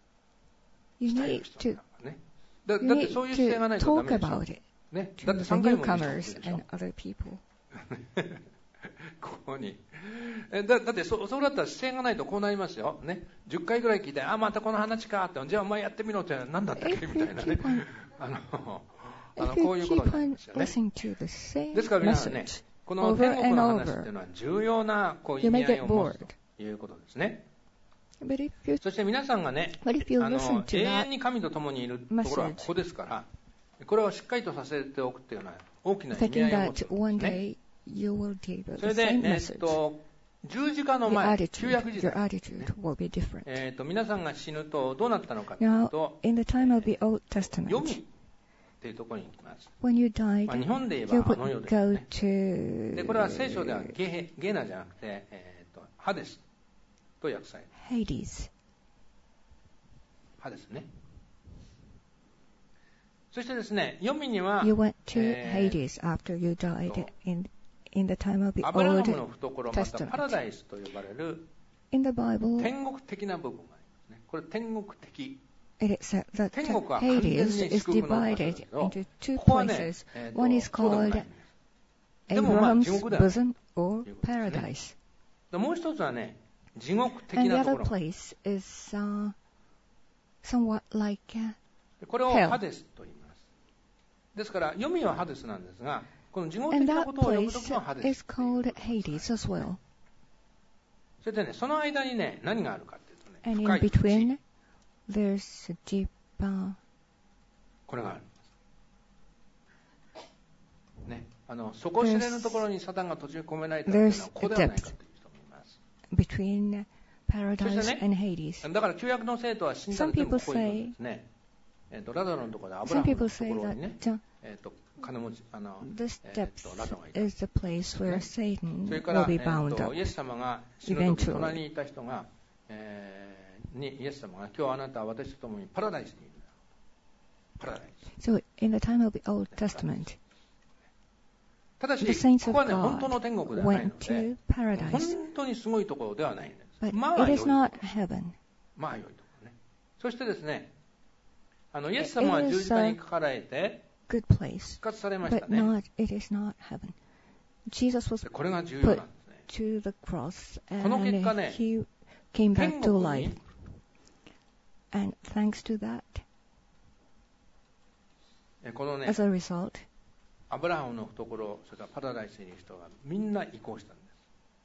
Speaker 2: You
Speaker 1: 伝える
Speaker 2: need
Speaker 1: 必要
Speaker 2: to
Speaker 1: があるね。だ
Speaker 2: you
Speaker 1: だって
Speaker 2: need
Speaker 1: そういう姿勢が
Speaker 2: to
Speaker 1: ないとダ
Speaker 2: talk
Speaker 1: メでしょ。
Speaker 2: about it
Speaker 1: ね、
Speaker 2: to
Speaker 1: だって
Speaker 2: the
Speaker 1: さんかいも言う人もいる
Speaker 2: newcomers
Speaker 1: でしょ。
Speaker 2: and other people.
Speaker 1: ここにえ だ, だって そ, そうだったら姿勢がないとこうなりますよ、ね、じゅっかいぐらい聞いて、あまたこの話かって、じゃあお前やってみろって何だったっけみたいなね、あのあのこういうことになりますよね。ですから皆さんね、この天国の話っていうのは重要なこう意味合いを持つということですね。そして皆さんがね、あの永遠に神と共にいるところはここですから、これをしっかりとさせておくっていうのは大きな意味合いを持つんですね。
Speaker 2: You will give
Speaker 1: それ
Speaker 2: the
Speaker 1: で、
Speaker 2: same
Speaker 1: え
Speaker 2: message.
Speaker 1: っと、十字架の
Speaker 2: The
Speaker 1: 前、
Speaker 2: attitude,
Speaker 1: 旧約時
Speaker 2: your
Speaker 1: 代、
Speaker 2: attitude will be different.
Speaker 1: えっと、皆さんが死ぬとどうなったのかという
Speaker 2: Now,
Speaker 1: と、
Speaker 2: in the time of the Old
Speaker 1: 読み
Speaker 2: Testament,
Speaker 1: っていうところに行きます。
Speaker 2: when you died,
Speaker 1: まあ、日本で言
Speaker 2: you
Speaker 1: えばあの世
Speaker 2: would
Speaker 1: ですよ
Speaker 2: go
Speaker 1: ね。で、これは聖書では
Speaker 2: to
Speaker 1: ゲヘゲーナじゃなくて、えっと、ハデスと訳される。
Speaker 2: Hades.
Speaker 1: ハデスね。そしてですね、読みには、
Speaker 2: You went to
Speaker 1: えー
Speaker 2: Hades after you died in, in the time of the
Speaker 1: アブラハ
Speaker 2: Old
Speaker 1: ムの懐、またパラ
Speaker 2: Testament.
Speaker 1: ダイスと呼ばれる
Speaker 2: In the Bible,
Speaker 1: 天国的な部分がありますね。これ天国的
Speaker 2: it is said that Hades is divided into two places. One is called Abraham's bosom or paradise. And the other place is uh, somewhat like uh,
Speaker 1: これをハデスと言います。ですから読みはハデスなんですが、この地獄的なことを読むときはハデス。
Speaker 2: And that place is called Hades as well.
Speaker 1: それでね、その間にね、何があるかっていうとね、
Speaker 2: And
Speaker 1: 深い
Speaker 2: in between, there's a deep, uh,
Speaker 1: これがあるんです。ね、あの底知れぬところにサタンが閉じ込められたというのはここではないかという人もいます。
Speaker 2: between paradise and Hades.
Speaker 1: だから旧約の生徒は死んだら全部こういうことですね。えっとラザロのところでアブラハムのところにね、えっと金持ちあの
Speaker 2: This
Speaker 1: えっ
Speaker 2: depth
Speaker 1: とラザロがいた。
Speaker 2: is the place where Satan
Speaker 1: それから
Speaker 2: will be
Speaker 1: えっ
Speaker 2: bound
Speaker 1: と
Speaker 2: up
Speaker 1: イエス様が死ぬ時
Speaker 2: eventually.
Speaker 1: 隣にいた人が、えー、にイエス様が今日あなたは私と共にパラダイスにいる。パラダイス。
Speaker 2: So in the time of the Old Testament,
Speaker 1: ただ
Speaker 2: the
Speaker 1: し
Speaker 2: saints
Speaker 1: ここ
Speaker 2: of
Speaker 1: はね本当の
Speaker 2: God
Speaker 1: 天国ではない
Speaker 2: went
Speaker 1: ので
Speaker 2: to paradise.
Speaker 1: 本当にすごいところではないんです。
Speaker 2: But
Speaker 1: まあ
Speaker 2: it
Speaker 1: 良い
Speaker 2: is
Speaker 1: ところ
Speaker 2: not heaven.
Speaker 1: まあ良いところね。そしてですね、あのイエス様は十字架にかかられて
Speaker 2: Good place,
Speaker 1: 復活されました
Speaker 2: but
Speaker 1: ね。
Speaker 2: not, it is not heaven. Jesus was
Speaker 1: これが重要なんですね。
Speaker 2: to the cross
Speaker 1: この結果
Speaker 2: and
Speaker 1: ね、
Speaker 2: he came
Speaker 1: 天
Speaker 2: back
Speaker 1: 国
Speaker 2: to
Speaker 1: に
Speaker 2: life. And thanks to that,
Speaker 1: このね、
Speaker 2: as a result,
Speaker 1: アブラハムの懐、それからパラダイスにいる人がみんな移行したんです。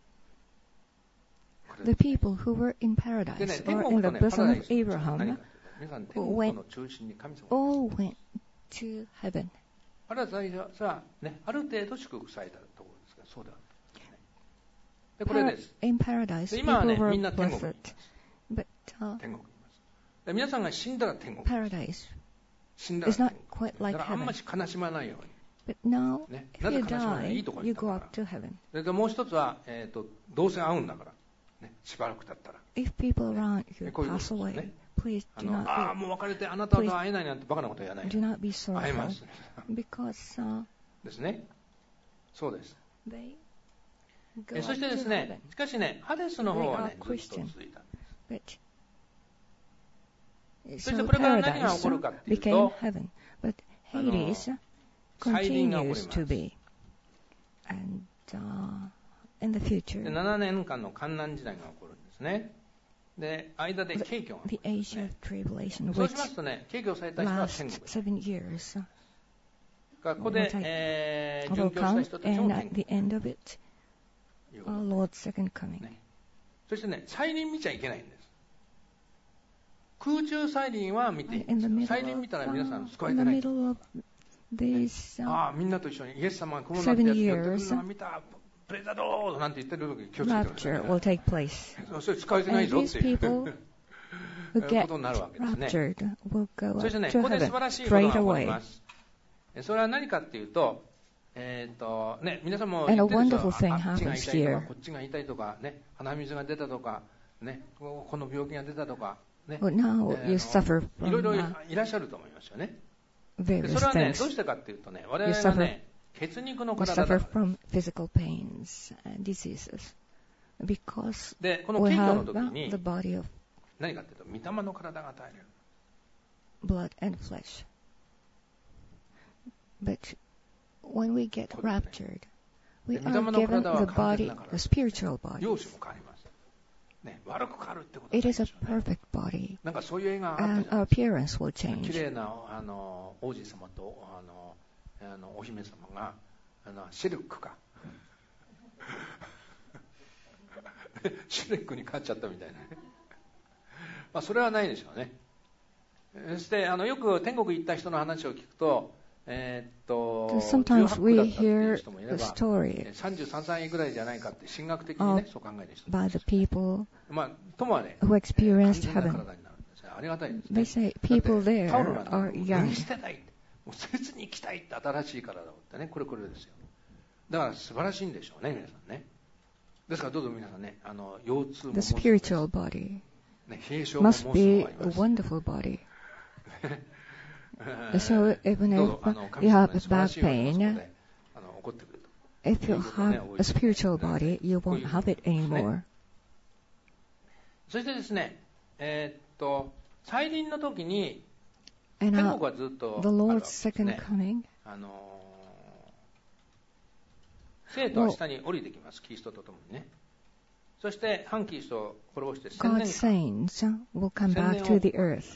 Speaker 1: これ
Speaker 2: the people who were in paradise
Speaker 1: でね、
Speaker 2: or
Speaker 1: 天
Speaker 2: in
Speaker 1: 国
Speaker 2: the
Speaker 1: とね、パラ
Speaker 2: bosom
Speaker 1: ダ
Speaker 2: of
Speaker 1: イスって何
Speaker 2: Abraham
Speaker 1: かというと、皆さん天国の中心に神様が
Speaker 2: all went to heaven.
Speaker 1: パラダイスはね、ある程度祝福されたところですが、そうではない。で、これ
Speaker 2: Par-
Speaker 1: です。
Speaker 2: in paradise,
Speaker 1: で今は
Speaker 2: people
Speaker 1: ね、
Speaker 2: were
Speaker 1: みんな天国にい
Speaker 2: blessed.
Speaker 1: ます。
Speaker 2: But uh,
Speaker 1: 天国にいます。で皆さんが死んだら天国。
Speaker 2: paradise
Speaker 1: 死んだら
Speaker 2: is
Speaker 1: 天
Speaker 2: not
Speaker 1: 国。
Speaker 2: quite
Speaker 1: だ
Speaker 2: like
Speaker 1: からあんま
Speaker 2: heaven.
Speaker 1: り悲しまないように。
Speaker 2: But now,
Speaker 1: ね、
Speaker 2: if
Speaker 1: なぜ
Speaker 2: you
Speaker 1: 悲しまない いい
Speaker 2: die,
Speaker 1: ところに
Speaker 2: you
Speaker 1: 行った
Speaker 2: go
Speaker 1: か
Speaker 2: up
Speaker 1: ら。
Speaker 2: to heaven.
Speaker 1: それともう一つは、えーと、どうせ会うんだから、ね、しばらく経ったら。
Speaker 2: If people around you
Speaker 1: こういうこと
Speaker 2: pass
Speaker 1: ですね。
Speaker 2: away, please
Speaker 1: あ
Speaker 2: do
Speaker 1: の
Speaker 2: not
Speaker 1: ああ、
Speaker 2: be,
Speaker 1: もう別れてあなたと会えないなんてバカなことは言わない。
Speaker 2: do not be
Speaker 1: 会えま
Speaker 2: sorrowful
Speaker 1: す。
Speaker 2: because uh,
Speaker 1: ですね。そうです。
Speaker 2: they
Speaker 1: え
Speaker 2: go
Speaker 1: そ
Speaker 2: up
Speaker 1: してです
Speaker 2: to
Speaker 1: ね、しかしね、ハデスの方はね、ず
Speaker 2: They
Speaker 1: っ
Speaker 2: are
Speaker 1: と
Speaker 2: Christian.
Speaker 1: 続いたんです。
Speaker 2: heaven.
Speaker 1: そして
Speaker 2: So
Speaker 1: これから何が
Speaker 2: paradise
Speaker 1: 起こるかっていう
Speaker 2: became
Speaker 1: と、
Speaker 2: heaven. But
Speaker 1: あの
Speaker 2: Hades
Speaker 1: 再臨が起こり
Speaker 2: continues
Speaker 1: ます。
Speaker 2: to be. And uh, in the
Speaker 1: で
Speaker 2: future,
Speaker 1: ななねんかんの観難時代が起こるんですね。で、間で景挙が起
Speaker 2: the
Speaker 1: こるんです
Speaker 2: age
Speaker 1: ね
Speaker 2: of。tribulation,
Speaker 1: そう
Speaker 2: which
Speaker 1: しますとね、景挙された人は天
Speaker 2: lasts
Speaker 1: 国です。
Speaker 2: seven years,
Speaker 1: ここで、
Speaker 2: will take
Speaker 1: えー、
Speaker 2: will
Speaker 1: 殉教した
Speaker 2: come,
Speaker 1: 人たちも
Speaker 2: and
Speaker 1: 天
Speaker 2: at
Speaker 1: 国
Speaker 2: the end of it,
Speaker 1: ということ
Speaker 2: our
Speaker 1: で
Speaker 2: Lord's second coming.
Speaker 1: ね。そしてね、再臨見ちゃいけないんです。空中再臨は見ていいん
Speaker 2: In
Speaker 1: で
Speaker 2: the
Speaker 1: すよ。
Speaker 2: middle
Speaker 1: 再臨見たら
Speaker 2: of,
Speaker 1: 皆さん
Speaker 2: uh,
Speaker 1: 救わ
Speaker 2: in
Speaker 1: れて
Speaker 2: the
Speaker 1: ない。
Speaker 2: middle of these, uh,
Speaker 1: ああ、みんなと一緒にイエス様が雲になってやってやってくるのが見た、プレイザロードなんて言ってる時に気をつけてください
Speaker 2: rapture
Speaker 1: ね。
Speaker 2: will take place.
Speaker 1: それ使えてない
Speaker 2: And
Speaker 1: ぞっ
Speaker 2: these
Speaker 1: ていう
Speaker 2: people
Speaker 1: こ
Speaker 2: who get
Speaker 1: とになるわけですね。
Speaker 2: raptured will go
Speaker 1: そして
Speaker 2: up
Speaker 1: ね、
Speaker 2: to
Speaker 1: ここで素
Speaker 2: heaven
Speaker 1: 晴らしいこと
Speaker 2: straight
Speaker 1: が起こり
Speaker 2: away.
Speaker 1: ます。それは何かっていうと、えっ、ー、と、ね、皆さんも
Speaker 2: And
Speaker 1: 言
Speaker 2: a
Speaker 1: ってるでしょ。
Speaker 2: wonderful thing
Speaker 1: あっちが
Speaker 2: happens
Speaker 1: 痛いとか、
Speaker 2: here.
Speaker 1: こっちが痛いとか、ね、鼻水が出たとか、ね、この病気が出たとか、ね、
Speaker 2: Well, now
Speaker 1: えー
Speaker 2: you suffer
Speaker 1: いろい
Speaker 2: from
Speaker 1: ろ
Speaker 2: uh,
Speaker 1: いらっしゃると思いますよね。で
Speaker 2: various
Speaker 1: それはね、
Speaker 2: things.
Speaker 1: どうしてかっていうとね、我
Speaker 2: You
Speaker 1: 々は
Speaker 2: suffer,
Speaker 1: ね、血肉の
Speaker 2: we
Speaker 1: 体だ
Speaker 2: suffer
Speaker 1: から。
Speaker 2: from physical pains and diseases because
Speaker 1: で、この
Speaker 2: we
Speaker 1: 景挙
Speaker 2: have
Speaker 1: の時
Speaker 2: uh,
Speaker 1: に
Speaker 2: the body of
Speaker 1: 何かっていうと、御霊の体が与えられる。
Speaker 2: blood and flesh. But when we get raptured, we
Speaker 1: で、御霊
Speaker 2: are
Speaker 1: の
Speaker 2: given
Speaker 1: 体は
Speaker 2: the
Speaker 1: 完全
Speaker 2: body,
Speaker 1: な体
Speaker 2: the spiritual body.
Speaker 1: 容姿も変わります。ね、悪く変わるってことは
Speaker 2: It
Speaker 1: ない
Speaker 2: is
Speaker 1: で
Speaker 2: a
Speaker 1: しょうね。
Speaker 2: perfect body,
Speaker 1: なんかそういう映画があった
Speaker 2: and
Speaker 1: じゃない
Speaker 2: our
Speaker 1: ですか。
Speaker 2: appearance will
Speaker 1: 綺
Speaker 2: change.
Speaker 1: 麗なあの王子様とあのあのお姫様があのシルクかシルクに変わっちゃったみたいなね。まあそれはないでしょうね。そしてあのよく天国行った人の話を聞くと、えー、っと
Speaker 2: Sometimes
Speaker 1: じゅう
Speaker 2: we
Speaker 1: はっくだったっていう
Speaker 2: hear
Speaker 1: 人もいれ
Speaker 2: the
Speaker 1: ば、
Speaker 2: story
Speaker 1: さんじゅうさんさいぐらいじゃないかって神学的にね、そう考える人もい
Speaker 2: by
Speaker 1: ます
Speaker 2: the people
Speaker 1: まあともはね、
Speaker 2: who
Speaker 1: 完
Speaker 2: experienced
Speaker 1: 全な体
Speaker 2: heaven.
Speaker 1: になるんですね。ありがたいですね。
Speaker 2: They say people
Speaker 1: だって
Speaker 2: there
Speaker 1: タオルなんて
Speaker 2: are
Speaker 1: 脱
Speaker 2: young.
Speaker 1: ぎ捨てたい、もう切に行きたいって新しい体をってね、これこれですよ。だから素晴らしいんでしょうね、皆さんね。ですからどうぞ皆さんね、あの腰痛も
Speaker 2: The spiritual body
Speaker 1: ね、冷え性ももうす
Speaker 2: must
Speaker 1: ぐ
Speaker 2: be
Speaker 1: あり
Speaker 2: a
Speaker 1: ます。
Speaker 2: wonderful body.
Speaker 1: えー
Speaker 2: So even
Speaker 1: どう
Speaker 2: if
Speaker 1: ぞあの
Speaker 2: you
Speaker 1: 神様
Speaker 2: have
Speaker 1: ね素晴ら
Speaker 2: back
Speaker 1: しいのがありますの
Speaker 2: pain,
Speaker 1: で、あの怒ってくれと。
Speaker 2: if you have a spiritual body, you won't have it anymore.
Speaker 1: そしてですね、えーっと再臨の時に天国はずっとあるわけですね。あの生徒は下に降りてきます、キリストと共にね。そして反キリストを滅ぼして千年間、
Speaker 2: God's saints will come back to the earth,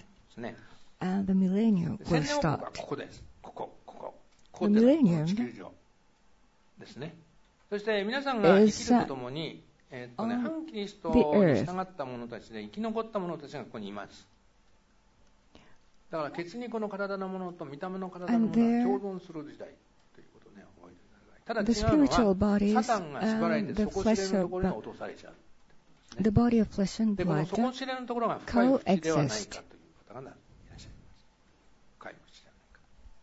Speaker 2: and the millennium
Speaker 1: 千
Speaker 2: will
Speaker 1: 年王国は
Speaker 2: start.
Speaker 1: ここです。ここ、ここ、ここ
Speaker 2: The
Speaker 1: で
Speaker 2: millennium
Speaker 1: 地球上ですね。そして皆さんが生きるとともに、えーっとね、
Speaker 2: on
Speaker 1: 反キリスト
Speaker 2: the
Speaker 1: に
Speaker 2: earth.
Speaker 1: 従った者たちで生き残った者たちがここにいます。だから血肉の体のものと見た目の体のものが共存する時代ということをね、覚えてください。ただ
Speaker 2: The
Speaker 1: 違うの
Speaker 2: spiritual
Speaker 1: は
Speaker 2: bodies
Speaker 1: サタンが縛られ
Speaker 2: and
Speaker 1: て
Speaker 2: the
Speaker 1: 底知れ
Speaker 2: flesh
Speaker 1: ぬと
Speaker 2: of
Speaker 1: ころに落とされちゃう。
Speaker 2: the body of flesh and
Speaker 1: でこの
Speaker 2: blood
Speaker 1: 底知れぬところが深い淵ではないか
Speaker 2: coexist.
Speaker 1: という方がいらっしゃいます。深い淵ではないか。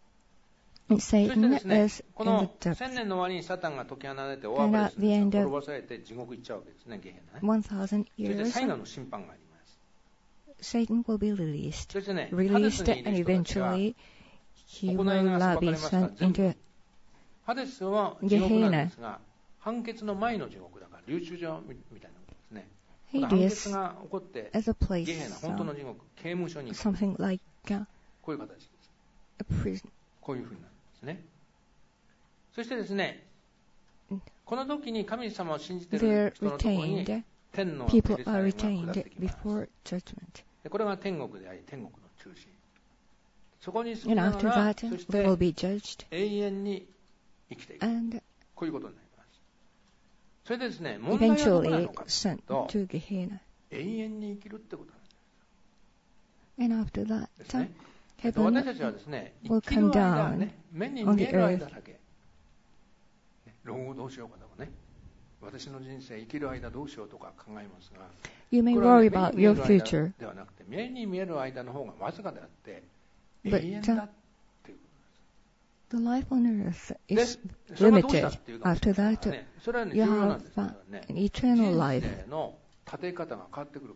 Speaker 2: And
Speaker 1: そして
Speaker 2: Satan
Speaker 1: ですね、
Speaker 2: is
Speaker 1: こ
Speaker 2: in
Speaker 1: の
Speaker 2: the
Speaker 1: 千
Speaker 2: depth.
Speaker 1: 年の終わりにサタンが解き放たれて大暴れするんですが、滅ぼされて地獄行っちゃうわけですね、ゲヘナね。
Speaker 2: one thousand
Speaker 1: そして
Speaker 2: years,
Speaker 1: 最後の審判があります。
Speaker 2: Satan will be released.
Speaker 1: そしてね、ハデ
Speaker 2: Released
Speaker 1: スにい
Speaker 2: and
Speaker 1: る人たちは
Speaker 2: eventually he
Speaker 1: 行
Speaker 2: will
Speaker 1: いが
Speaker 2: uh,
Speaker 1: 裁か
Speaker 2: be
Speaker 1: れますが
Speaker 2: sent
Speaker 1: 全部
Speaker 2: into
Speaker 1: ハデスは地獄なんですが、判決の前の地獄だから留置場みたいなことですね。判決
Speaker 2: Hades
Speaker 1: が起こって
Speaker 2: as a place,
Speaker 1: ゲヘナ、本当の地獄、刑務所に行く、
Speaker 2: something like uh,
Speaker 1: こういう形です。
Speaker 2: a prison.
Speaker 1: こういうふうになるんですね。そしてですね、この時に神様を信じてい
Speaker 2: They're
Speaker 1: る人のところに
Speaker 2: retained.
Speaker 1: 天のエ
Speaker 2: People
Speaker 1: ルサ
Speaker 2: are
Speaker 1: レムが下
Speaker 2: retained
Speaker 1: ってきます。
Speaker 2: before judgment.
Speaker 1: でこれが天国であり天国の中心。そこに住
Speaker 2: And
Speaker 1: みな
Speaker 2: after
Speaker 1: がら、
Speaker 2: that,
Speaker 1: そし
Speaker 2: they will
Speaker 1: て
Speaker 2: be judged.
Speaker 1: 永遠に生きていく。
Speaker 2: And
Speaker 1: こういうことになります。それでですね、問題はどこな
Speaker 2: eventually
Speaker 1: のか
Speaker 2: sent
Speaker 1: と、
Speaker 2: to Gehenna.
Speaker 1: 永遠に生きるってことなん
Speaker 2: And after that,
Speaker 1: ですね。
Speaker 2: heaven
Speaker 1: 私たちはですね、
Speaker 2: will
Speaker 1: 生きる
Speaker 2: come
Speaker 1: 間
Speaker 2: down
Speaker 1: ね、目に
Speaker 2: on
Speaker 1: 見
Speaker 2: the
Speaker 1: える間
Speaker 2: earth.
Speaker 1: だけ、ね、老後どうしようかとかね、私の人生生きる間どうしようとか考えますが、
Speaker 2: You may
Speaker 1: これは
Speaker 2: worry
Speaker 1: ね、
Speaker 2: about
Speaker 1: 目に見え
Speaker 2: your
Speaker 1: る間
Speaker 2: future,
Speaker 1: ではなくて、目に見える間の方がわずかであって、
Speaker 2: but
Speaker 1: 永遠だっていうこ
Speaker 2: the life on earth
Speaker 1: とで
Speaker 2: is
Speaker 1: す。で、それがどうした
Speaker 2: limited.
Speaker 1: っていうかもしれ
Speaker 2: After
Speaker 1: ないから
Speaker 2: that,
Speaker 1: ね、それはね、重
Speaker 2: you
Speaker 1: 要なん
Speaker 2: have
Speaker 1: ですからね、
Speaker 2: an eternal
Speaker 1: 人
Speaker 2: life.
Speaker 1: 生の立て方が変わってくるから。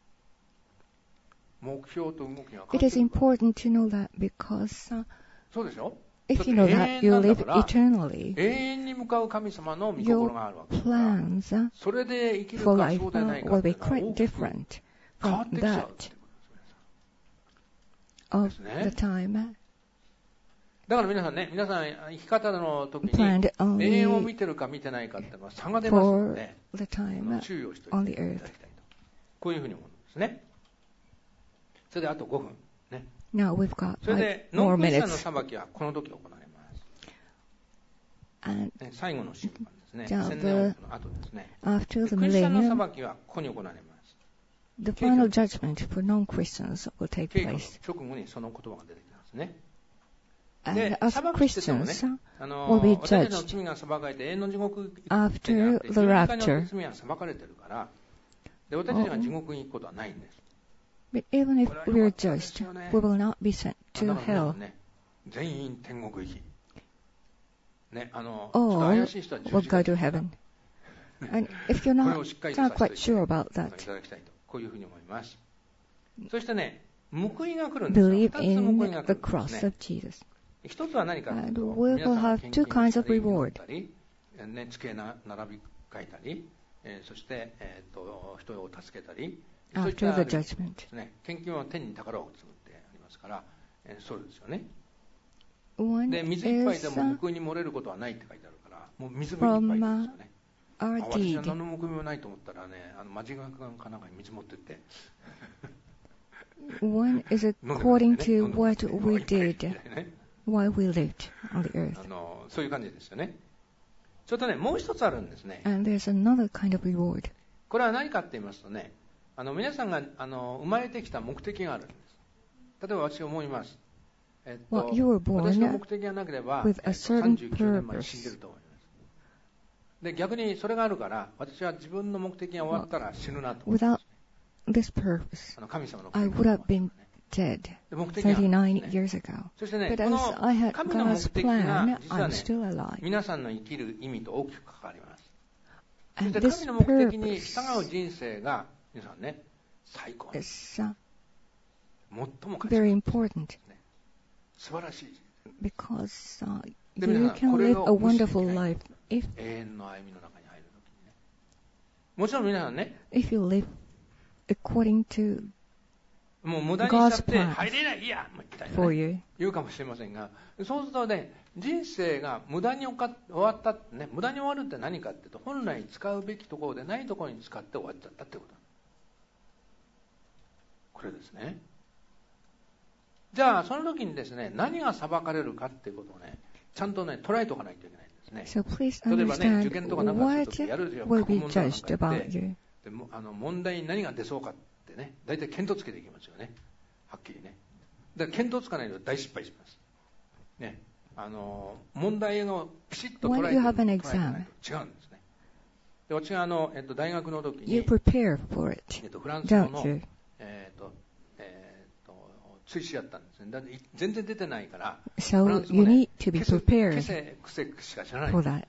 Speaker 1: 目標と動きが変わってくるから。
Speaker 2: It is important to know that because uh,
Speaker 1: そうでしょ
Speaker 2: if you know that you live eternally,
Speaker 1: 永遠に向かう神様の御
Speaker 2: your
Speaker 1: 心があるわけですから、
Speaker 2: plans uh,
Speaker 1: それで生きる
Speaker 2: for
Speaker 1: か
Speaker 2: life
Speaker 1: そうでない
Speaker 2: uh,
Speaker 1: か
Speaker 2: will
Speaker 1: ってい
Speaker 2: be
Speaker 1: うのは
Speaker 2: quite
Speaker 1: 大きく
Speaker 2: different
Speaker 1: 変わ
Speaker 2: from
Speaker 1: ってきちゃう
Speaker 2: that
Speaker 1: っていうことですね。
Speaker 2: of
Speaker 1: ですね。
Speaker 2: the time
Speaker 1: だから皆さんね、皆さん生き方の時に
Speaker 2: planned
Speaker 1: 永遠を
Speaker 2: only
Speaker 1: 見てるか見てないかっていうのは差が出ますの
Speaker 2: for
Speaker 1: で、
Speaker 2: the time
Speaker 1: 注意をしてお
Speaker 2: on
Speaker 1: い
Speaker 2: the
Speaker 1: ていただ
Speaker 2: earth.
Speaker 1: きたいと。こういうふうに思うんですね。それであとごふん。ね、
Speaker 2: Now we've got
Speaker 1: それ
Speaker 2: five
Speaker 1: でノ
Speaker 2: more
Speaker 1: ンクリスチャンの
Speaker 2: minutes.
Speaker 1: 裁きはこの時行われます。
Speaker 2: And
Speaker 1: ね、最後の審判ですね。
Speaker 2: じゃあ
Speaker 1: 千年王国の後ですね。
Speaker 2: after
Speaker 1: で
Speaker 2: the
Speaker 1: クリスチャンの
Speaker 2: millennium,
Speaker 1: 裁きはここに行われます。
Speaker 2: the final judgment for non-Christians will take
Speaker 1: 刑の
Speaker 2: place.
Speaker 1: 直後にその言葉が出てきますね。
Speaker 2: And
Speaker 1: で、
Speaker 2: as
Speaker 1: 裁きって言ってもね、
Speaker 2: Christians,
Speaker 1: あ
Speaker 2: will
Speaker 1: の
Speaker 2: be
Speaker 1: 私たちの
Speaker 2: judged
Speaker 1: 罪が裁かれて永遠の地獄に行くって
Speaker 2: after
Speaker 1: なって、
Speaker 2: the
Speaker 1: 十字架によ
Speaker 2: rapture.
Speaker 1: って罪は裁かれてるから、で私たちが地獄に行くことはないんです。
Speaker 2: But even if we are judged, we will not be sent
Speaker 1: だ
Speaker 2: to
Speaker 1: から皆さ
Speaker 2: hell.
Speaker 1: んね、全員天国行き。ね、あの、ちょっと
Speaker 2: All
Speaker 1: 怪しい人は十
Speaker 2: will
Speaker 1: 字
Speaker 2: go
Speaker 1: 架
Speaker 2: to
Speaker 1: に
Speaker 2: heaven. And if you're
Speaker 1: これ
Speaker 2: not,
Speaker 1: をしっかりと
Speaker 2: not
Speaker 1: さ
Speaker 2: quite
Speaker 1: せて
Speaker 2: sure about
Speaker 1: いた
Speaker 2: that,
Speaker 1: だきたいと、こういうふうに思います。そしてね、報いが来るんですよ。
Speaker 2: believe
Speaker 1: 二つ報
Speaker 2: in
Speaker 1: いが来
Speaker 2: the
Speaker 1: るんです
Speaker 2: cross
Speaker 1: ね。
Speaker 2: of Jesus.
Speaker 1: 一つは何かという
Speaker 2: And
Speaker 1: と、
Speaker 2: we
Speaker 1: 皆さ
Speaker 2: will
Speaker 1: んが
Speaker 2: have
Speaker 1: 献
Speaker 2: two
Speaker 1: 金
Speaker 2: kinds
Speaker 1: した
Speaker 2: of
Speaker 1: り、祈っ
Speaker 2: reward.
Speaker 1: たり、ね、机な並び書いたり、えーそして、えー、と人を助けたり、そういった
Speaker 2: After the
Speaker 1: です
Speaker 2: judgment.
Speaker 1: ね、献金は天に宝を作ってありますから、えーそうですよね。
Speaker 2: One
Speaker 1: で、水いっぱいで
Speaker 2: is
Speaker 1: も
Speaker 2: uh,
Speaker 1: 報いに漏れることはないって書いてあるから、もう水もいっぱいですよね。
Speaker 2: our
Speaker 1: あ、私は
Speaker 2: deed.
Speaker 1: 何の報いもないと思ったらね、あのマジガンかなんかに水持ってって。
Speaker 2: One is according to what we did while we lived on the
Speaker 1: あ
Speaker 2: earth.
Speaker 1: のそういう感じですよね。ちょっとね、もう一つあるんですね。
Speaker 2: And there's another kind of reward.
Speaker 1: これは何かって言いますとね、あの皆さんがあの生まれてきた目的があるんです。例えば私は思います。えっと
Speaker 2: Well, you were born
Speaker 1: 私の目的がなければ、
Speaker 2: with
Speaker 1: え
Speaker 2: a
Speaker 1: っと、
Speaker 2: certain
Speaker 1: さんじゅうきゅうねんまえに
Speaker 2: purpose.
Speaker 1: 死んでると思います。で、逆にそれがあるから、私は自分の目的が終わったら死ぬなと思います。
Speaker 2: Without this purpose,
Speaker 1: あの神様の
Speaker 2: I
Speaker 1: 目
Speaker 2: would
Speaker 1: 的が
Speaker 2: have been dead
Speaker 1: で目的があるんです
Speaker 2: thirty-nine
Speaker 1: ね。
Speaker 2: years ago.
Speaker 1: そしてね、
Speaker 2: But
Speaker 1: こ
Speaker 2: as
Speaker 1: の
Speaker 2: I had
Speaker 1: 神の目
Speaker 2: God's
Speaker 1: 的が
Speaker 2: plan,
Speaker 1: 実は
Speaker 2: I'm
Speaker 1: ね、
Speaker 2: still alive.
Speaker 1: 皆さんの生きる意味と大きく関わります。そし
Speaker 2: And
Speaker 1: て
Speaker 2: this
Speaker 1: 神の目的に
Speaker 2: purpose
Speaker 1: 従う人生が、皆さんね、最高で
Speaker 2: is
Speaker 1: す。
Speaker 2: uh,
Speaker 1: 最も価値があ
Speaker 2: very
Speaker 1: る
Speaker 2: important
Speaker 1: 素晴らしい人生。
Speaker 2: because uh,
Speaker 1: で、
Speaker 2: you
Speaker 1: 皆さん、
Speaker 2: can
Speaker 1: これ
Speaker 2: live
Speaker 1: を
Speaker 2: a
Speaker 1: 無視でき
Speaker 2: wonderful
Speaker 1: ない。
Speaker 2: life if
Speaker 1: 永遠の歩みの中に入るときにね。もちろん皆さんね、
Speaker 2: if you live according to
Speaker 1: もう無駄にしちゃって入れないやみたいな、ね、言うかもしれませんが、そうするとね、人生が無駄に終わったってね、無駄に終わるって何かっていうと、本来使うべきところでないところに使って終わっちゃったってこと。これですね。じゃあその時にですね、何が裁かれるかっていうことをね、ちゃんとね捉えておかないといけないんですね。
Speaker 2: So please
Speaker 1: 例えばね、受験とかなんかするとき
Speaker 2: understand
Speaker 1: やる
Speaker 2: what
Speaker 1: 過去
Speaker 2: will be
Speaker 1: 問題なん
Speaker 2: judged
Speaker 1: かやっ
Speaker 2: about
Speaker 1: て、
Speaker 2: you.
Speaker 1: でもあの問題に何が出そうかってね、大体見当つけていきますよね、はっきりね。だから見当つかないと大失敗しますね。あの問題のピシッと捉えて、
Speaker 2: When you have an
Speaker 1: 捉えてない
Speaker 2: exam,
Speaker 1: と違うんですね。で私があの、えっと、大学の時に
Speaker 2: you prepare for it,
Speaker 1: えっと、フランス語の
Speaker 2: don't you?
Speaker 1: えっとえっと追試やったんですね。だって全然出てないから、
Speaker 2: So
Speaker 1: フランス語
Speaker 2: you
Speaker 1: ね、
Speaker 2: need to be
Speaker 1: 消せ
Speaker 2: prepared
Speaker 1: 消せ癖しか知らない。
Speaker 2: for that.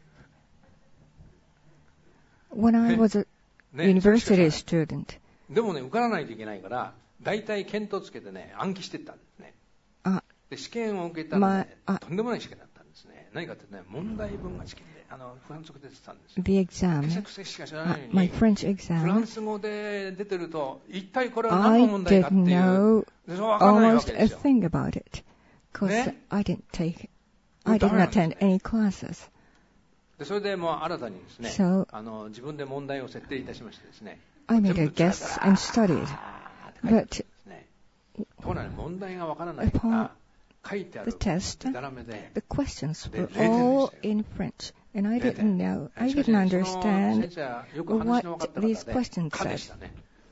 Speaker 2: When I was a
Speaker 1: ね、
Speaker 2: university student,
Speaker 1: でもね、受からないといけないから、大体見当つけてね、暗記してったんですね。
Speaker 2: あ
Speaker 1: で試験を受けたら、ね、
Speaker 2: まあ、
Speaker 1: とんでもない試験だったんですね。何かってね、問題文が試験で、あのフランス語で出てたんですよ。
Speaker 2: the exam,
Speaker 1: 癖癖しか知らないのに、
Speaker 2: my French
Speaker 1: フラン
Speaker 2: exam,
Speaker 1: ス語で出てると、一体これは何の
Speaker 2: I
Speaker 1: 問題かってい
Speaker 2: didn't
Speaker 1: う、
Speaker 2: know
Speaker 1: でそう分からないわ
Speaker 2: almost
Speaker 1: け
Speaker 2: a
Speaker 1: ですよ。
Speaker 2: thing about it, because
Speaker 1: ね、
Speaker 2: I didn't take, I didn't attend any classes.
Speaker 1: でそれでもう新たにですね、
Speaker 2: So
Speaker 1: あの自分で問題を設定いたしましてですね、
Speaker 2: I made a guess and studied, but
Speaker 1: ところが問題がわからないから、書いてある
Speaker 2: the test,
Speaker 1: デタラメで、
Speaker 2: the questions were
Speaker 1: でれいてんで
Speaker 2: all
Speaker 1: したよ。
Speaker 2: in French, and I
Speaker 1: れいてん
Speaker 2: didn't know,
Speaker 1: し
Speaker 2: I
Speaker 1: かし
Speaker 2: didn't
Speaker 1: ね、その
Speaker 2: understand
Speaker 1: 先生はよく話の分かった
Speaker 2: what
Speaker 1: 方
Speaker 2: these
Speaker 1: で、
Speaker 2: questions
Speaker 1: 可で
Speaker 2: said.
Speaker 1: したね。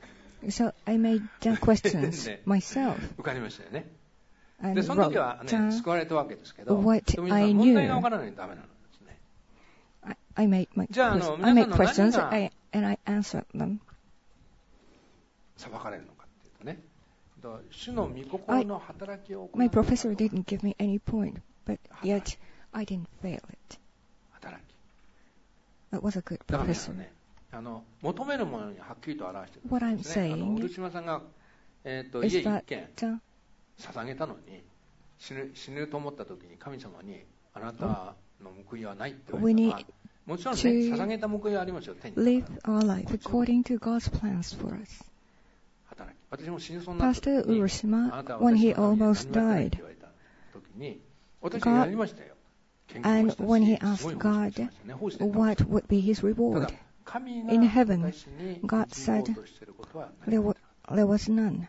Speaker 2: So I made the questions
Speaker 1: ね
Speaker 2: myself
Speaker 1: 受かりましたよね。
Speaker 2: and
Speaker 1: で、その
Speaker 2: wrote
Speaker 1: 時はね、
Speaker 2: down
Speaker 1: 救われたわけですけど、
Speaker 2: what
Speaker 1: でも皆さ
Speaker 2: I
Speaker 1: ん問題
Speaker 2: knew.
Speaker 1: がわからないとダメなんですね。
Speaker 2: I, I made my
Speaker 1: じゃあ、あ
Speaker 2: ques-
Speaker 1: の、
Speaker 2: I
Speaker 1: 皆
Speaker 2: made
Speaker 1: さんの何
Speaker 2: questions
Speaker 1: が
Speaker 2: I, and I answered them.
Speaker 1: 裁かれるのかっていうとね、主の御心の働きを行う
Speaker 2: My professor didn't give me any point, but yet I didn't fail it.
Speaker 1: 働き。
Speaker 2: That was a good
Speaker 1: だから皆
Speaker 2: professor.
Speaker 1: さんね、あの求めるものにはっきりと表してるん
Speaker 2: What I'm
Speaker 1: ですね。あの
Speaker 2: saying
Speaker 1: 漆島さんが、えー、と
Speaker 2: is
Speaker 1: 家一
Speaker 2: that
Speaker 1: 軒
Speaker 2: uh,
Speaker 1: 捧げたのに、死ぬ死ぬと思った時に神様に、あなたの報いはないって言われたのは、もちろんね、捧げた報いはありますよ、天に。
Speaker 2: live our life according to God's plans for us.
Speaker 1: 働き。私も死ぬそうになった時
Speaker 2: Pastor
Speaker 1: に、
Speaker 2: Urashima,
Speaker 1: あなたは
Speaker 2: when
Speaker 1: 私
Speaker 2: he
Speaker 1: のために
Speaker 2: almost
Speaker 1: 何もやってないって
Speaker 2: died,
Speaker 1: 言われた時に、私はやりましたよ。健康
Speaker 2: and
Speaker 1: もしたし
Speaker 2: when he
Speaker 1: すご
Speaker 2: asked
Speaker 1: い奉仕も
Speaker 2: God
Speaker 1: しましたね。奉仕で
Speaker 2: what would be his
Speaker 1: た
Speaker 2: reward,
Speaker 1: だ神が
Speaker 2: in heaven,
Speaker 1: 私に
Speaker 2: God
Speaker 1: 導こ
Speaker 2: said
Speaker 1: うとしていることは何
Speaker 2: there
Speaker 1: も
Speaker 2: was, there was none.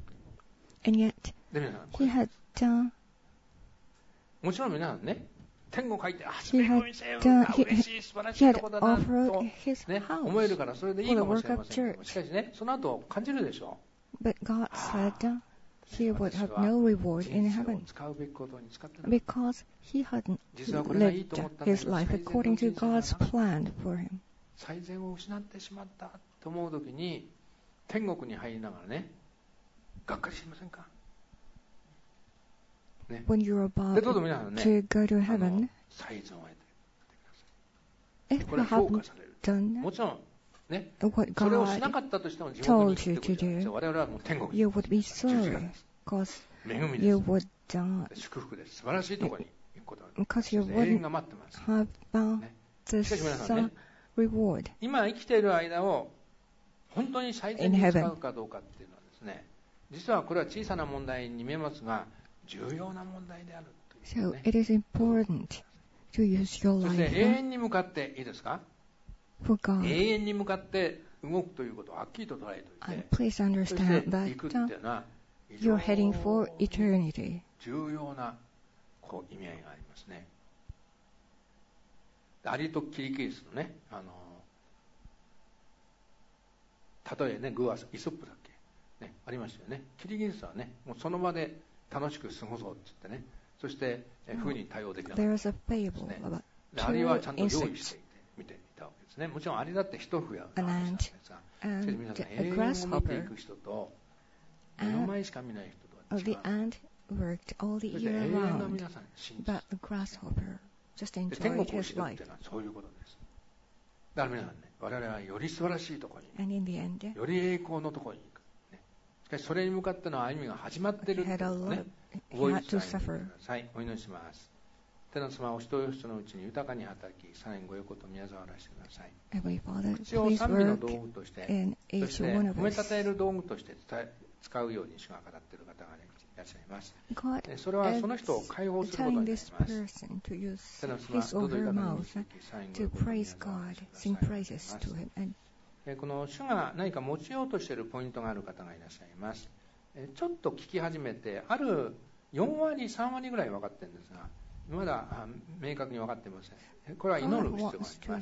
Speaker 2: And yet
Speaker 1: で皆さん、こ
Speaker 2: he
Speaker 1: れ
Speaker 2: had done,
Speaker 1: もちろん皆さんね、天を書いて、あ、
Speaker 2: he
Speaker 1: すご
Speaker 2: had
Speaker 1: いせよ、
Speaker 2: done,
Speaker 1: あ
Speaker 2: he,
Speaker 1: 嬉しい、素晴らし
Speaker 2: he
Speaker 1: い
Speaker 2: had
Speaker 1: とこだな
Speaker 2: offered
Speaker 1: と、
Speaker 2: his
Speaker 1: ね、思える
Speaker 2: house
Speaker 1: からそれでいい
Speaker 2: for
Speaker 1: か
Speaker 2: the
Speaker 1: もしれ
Speaker 2: work
Speaker 1: ま
Speaker 2: of
Speaker 1: せんけど、
Speaker 2: church.
Speaker 1: しかしね、その後感じるでしょ。
Speaker 2: But God said uh, he would have no reward in
Speaker 1: 人生を
Speaker 2: heaven
Speaker 1: 使うべきことに使ってない。
Speaker 2: because he hadn't
Speaker 1: 実はこれがいいと
Speaker 2: lived
Speaker 1: 思ったんだ
Speaker 2: his
Speaker 1: けど、
Speaker 2: life
Speaker 1: 最善の
Speaker 2: according
Speaker 1: 人
Speaker 2: to
Speaker 1: 生だな
Speaker 2: God's plan for him.
Speaker 1: 最善を失ってしまったと思うときに、天国に入りながらね、がっかりしませんかね。
Speaker 2: When you're
Speaker 1: で、
Speaker 2: about
Speaker 1: どうぞ皆さんね、
Speaker 2: to go to
Speaker 1: あの
Speaker 2: heaven,
Speaker 1: 最善を得てください。
Speaker 2: if
Speaker 1: こ
Speaker 2: you
Speaker 1: れは評価
Speaker 2: haven't
Speaker 1: される。
Speaker 2: done
Speaker 1: もちろん、ね、
Speaker 2: what
Speaker 1: それをしな
Speaker 2: God
Speaker 1: かったとしても地獄に
Speaker 2: told
Speaker 1: 行く
Speaker 2: you
Speaker 1: ってことなんですよ。
Speaker 2: to
Speaker 1: 我々はもう天国に
Speaker 2: do, you would be
Speaker 1: 十字架
Speaker 2: sorry
Speaker 1: です。
Speaker 2: because
Speaker 1: 恵みで
Speaker 2: you
Speaker 1: す。
Speaker 2: would uh,
Speaker 1: 祝福です。素晴らしいところに行くことができます。
Speaker 2: because you
Speaker 1: そして永遠
Speaker 2: wouldn't
Speaker 1: が待ってます。
Speaker 2: have uh,
Speaker 1: ね、
Speaker 2: this
Speaker 1: しかし皆さん
Speaker 2: uh,
Speaker 1: ね、
Speaker 2: reward
Speaker 1: 今生きている間を本当に最善に使うかどうかっていうのはですね、実はこれは小さな問題に見えますが、重要な問題であるという、
Speaker 2: so
Speaker 1: ね。
Speaker 2: it is important to use your
Speaker 1: そして
Speaker 2: life
Speaker 1: 永遠に向かっていいですか？
Speaker 2: for God.
Speaker 1: 永遠に向かって動くということをはっきりと捉えておい
Speaker 2: And
Speaker 1: て、
Speaker 2: please
Speaker 1: そして
Speaker 2: understand
Speaker 1: 行
Speaker 2: that
Speaker 1: くってい
Speaker 2: uh,
Speaker 1: うのは非
Speaker 2: you're
Speaker 1: 常
Speaker 2: heading for
Speaker 1: に
Speaker 2: eternity.
Speaker 1: 重要なこう意味合いがありますね。アリとキリギリスのね、あの例えね、グーはイソップだっけ、ね、ありましたよね。キリギリスはね、もうその場で楽しく過ごそうって言ってね、そして風に対応できなかったです
Speaker 2: There's a
Speaker 1: ね。
Speaker 2: fable about
Speaker 1: でアリは
Speaker 2: two
Speaker 1: ちゃんと用意してい
Speaker 2: insects,
Speaker 1: て見ていたわけですね。もちろんアリだって一冬や
Speaker 2: an
Speaker 1: 話なんで
Speaker 2: ant
Speaker 1: すが、しかし
Speaker 2: and
Speaker 1: 皆さん
Speaker 2: a
Speaker 1: 永遠を見てい
Speaker 2: grasshopper.
Speaker 1: く人と目の前しか見ない人とは
Speaker 2: Uh,
Speaker 1: 違
Speaker 2: the
Speaker 1: う。
Speaker 2: ant worked all the
Speaker 1: そして
Speaker 2: year
Speaker 1: 永遠の
Speaker 2: round,
Speaker 1: 皆さん信じ
Speaker 2: but the grasshopper just
Speaker 1: で天
Speaker 2: enjoyed
Speaker 1: 国を知
Speaker 2: his
Speaker 1: るってい
Speaker 2: life.
Speaker 1: うのはそういうことです。だから皆さんね、我々はより素晴らしいところに、
Speaker 2: And in the end,
Speaker 1: より栄光のところに行く、ね。しかしそれに向かっての歩みが始まっている
Speaker 2: he
Speaker 1: って
Speaker 2: had
Speaker 1: いう
Speaker 2: a
Speaker 1: ことね
Speaker 2: lot,。
Speaker 1: 覚
Speaker 2: he
Speaker 1: え
Speaker 2: had
Speaker 1: て
Speaker 2: to
Speaker 1: くだ
Speaker 2: suffer.
Speaker 1: さい。お祈りします。天の様、お人お人のうちに豊かに働き、さらにご横と宮沢らしてください。
Speaker 2: Heavenly Father,
Speaker 1: 口を
Speaker 2: please
Speaker 1: 賛美の
Speaker 2: work
Speaker 1: 道具として、
Speaker 2: in
Speaker 1: そ
Speaker 2: each
Speaker 1: して
Speaker 2: one of
Speaker 1: 褒め
Speaker 2: us.
Speaker 1: たたえる道具として伝え使うように主が語っている方が、ね、いらっしゃいます。それはその人を解放することになります。手の妻、どうぞいかがにサインをご覧ください。この主が何か持ちようとしているポイントがある方がいらっしゃいます。ちょっと聞き始めて、あるよんわり、さんわりぐらい分かっているんですが、まだ明確に分かっていません。これは祈る必要があります。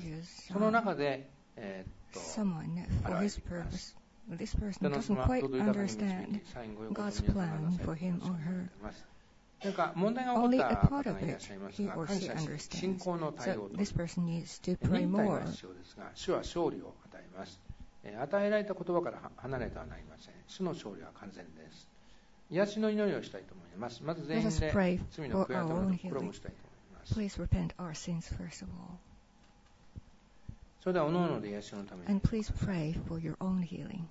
Speaker 1: その中で、えー、っと、表れています。
Speaker 2: This person doesn't quite understand God's plan for him or her.
Speaker 1: なんか問題が起こった方がいらっしゃいますが、感謝し信仰の対応と忍耐が必要ですが、主は勝利を与えます。与えられた言葉から離れてはなりません。主の勝利は完全です。癒しの祈りをしたいと思います。まず全員で罪の悔い改めと心をしたいと思います。
Speaker 2: Please repent our sins first of all.
Speaker 1: それでは各々で癒しのために。
Speaker 2: And please pray for your own healing.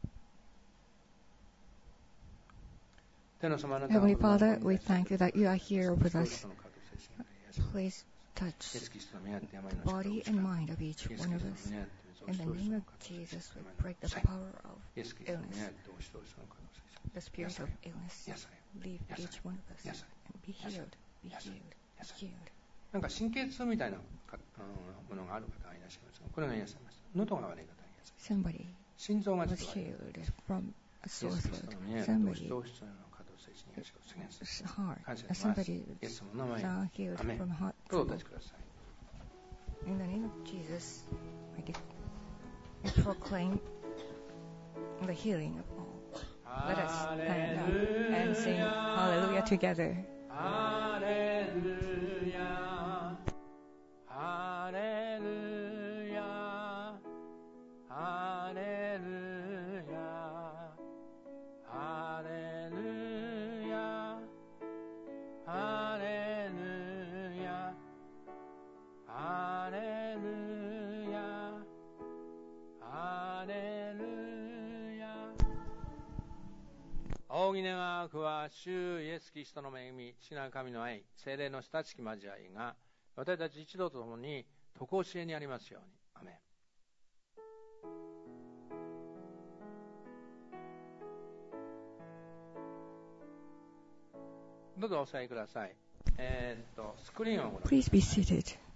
Speaker 2: Heavenly Father, we thank you that you are here with us. Please touch the body and mind of each one of us. In the name of Jesus, we break the power of illness, the spirit of illness. Leave each one of us and be healed, be healed, healed.
Speaker 1: なんか神経痛みたいなものがある方がいらっしゃいますが、これがいらっしゃいます。喉が悪い方がいらっしゃいます。心臓がちょっと悪い。イエス・キリストの宮と同士同士の可動性に足を宣言する。感謝します。イエスの名前。アメン。どうぞお立ちください。
Speaker 2: In the name of Jesus, we proclaim the healing of all. Let us stand up and sing Hallelujah together.
Speaker 1: 仰ぎ願くは主イエス・キリストの恵み、父なる神の愛、聖霊の親しき交わりが私たち一同と共に常しえにありますように。アメン。どうぞお座りください。えー、っとスクリーンをご覧ください。
Speaker 2: Please be seated.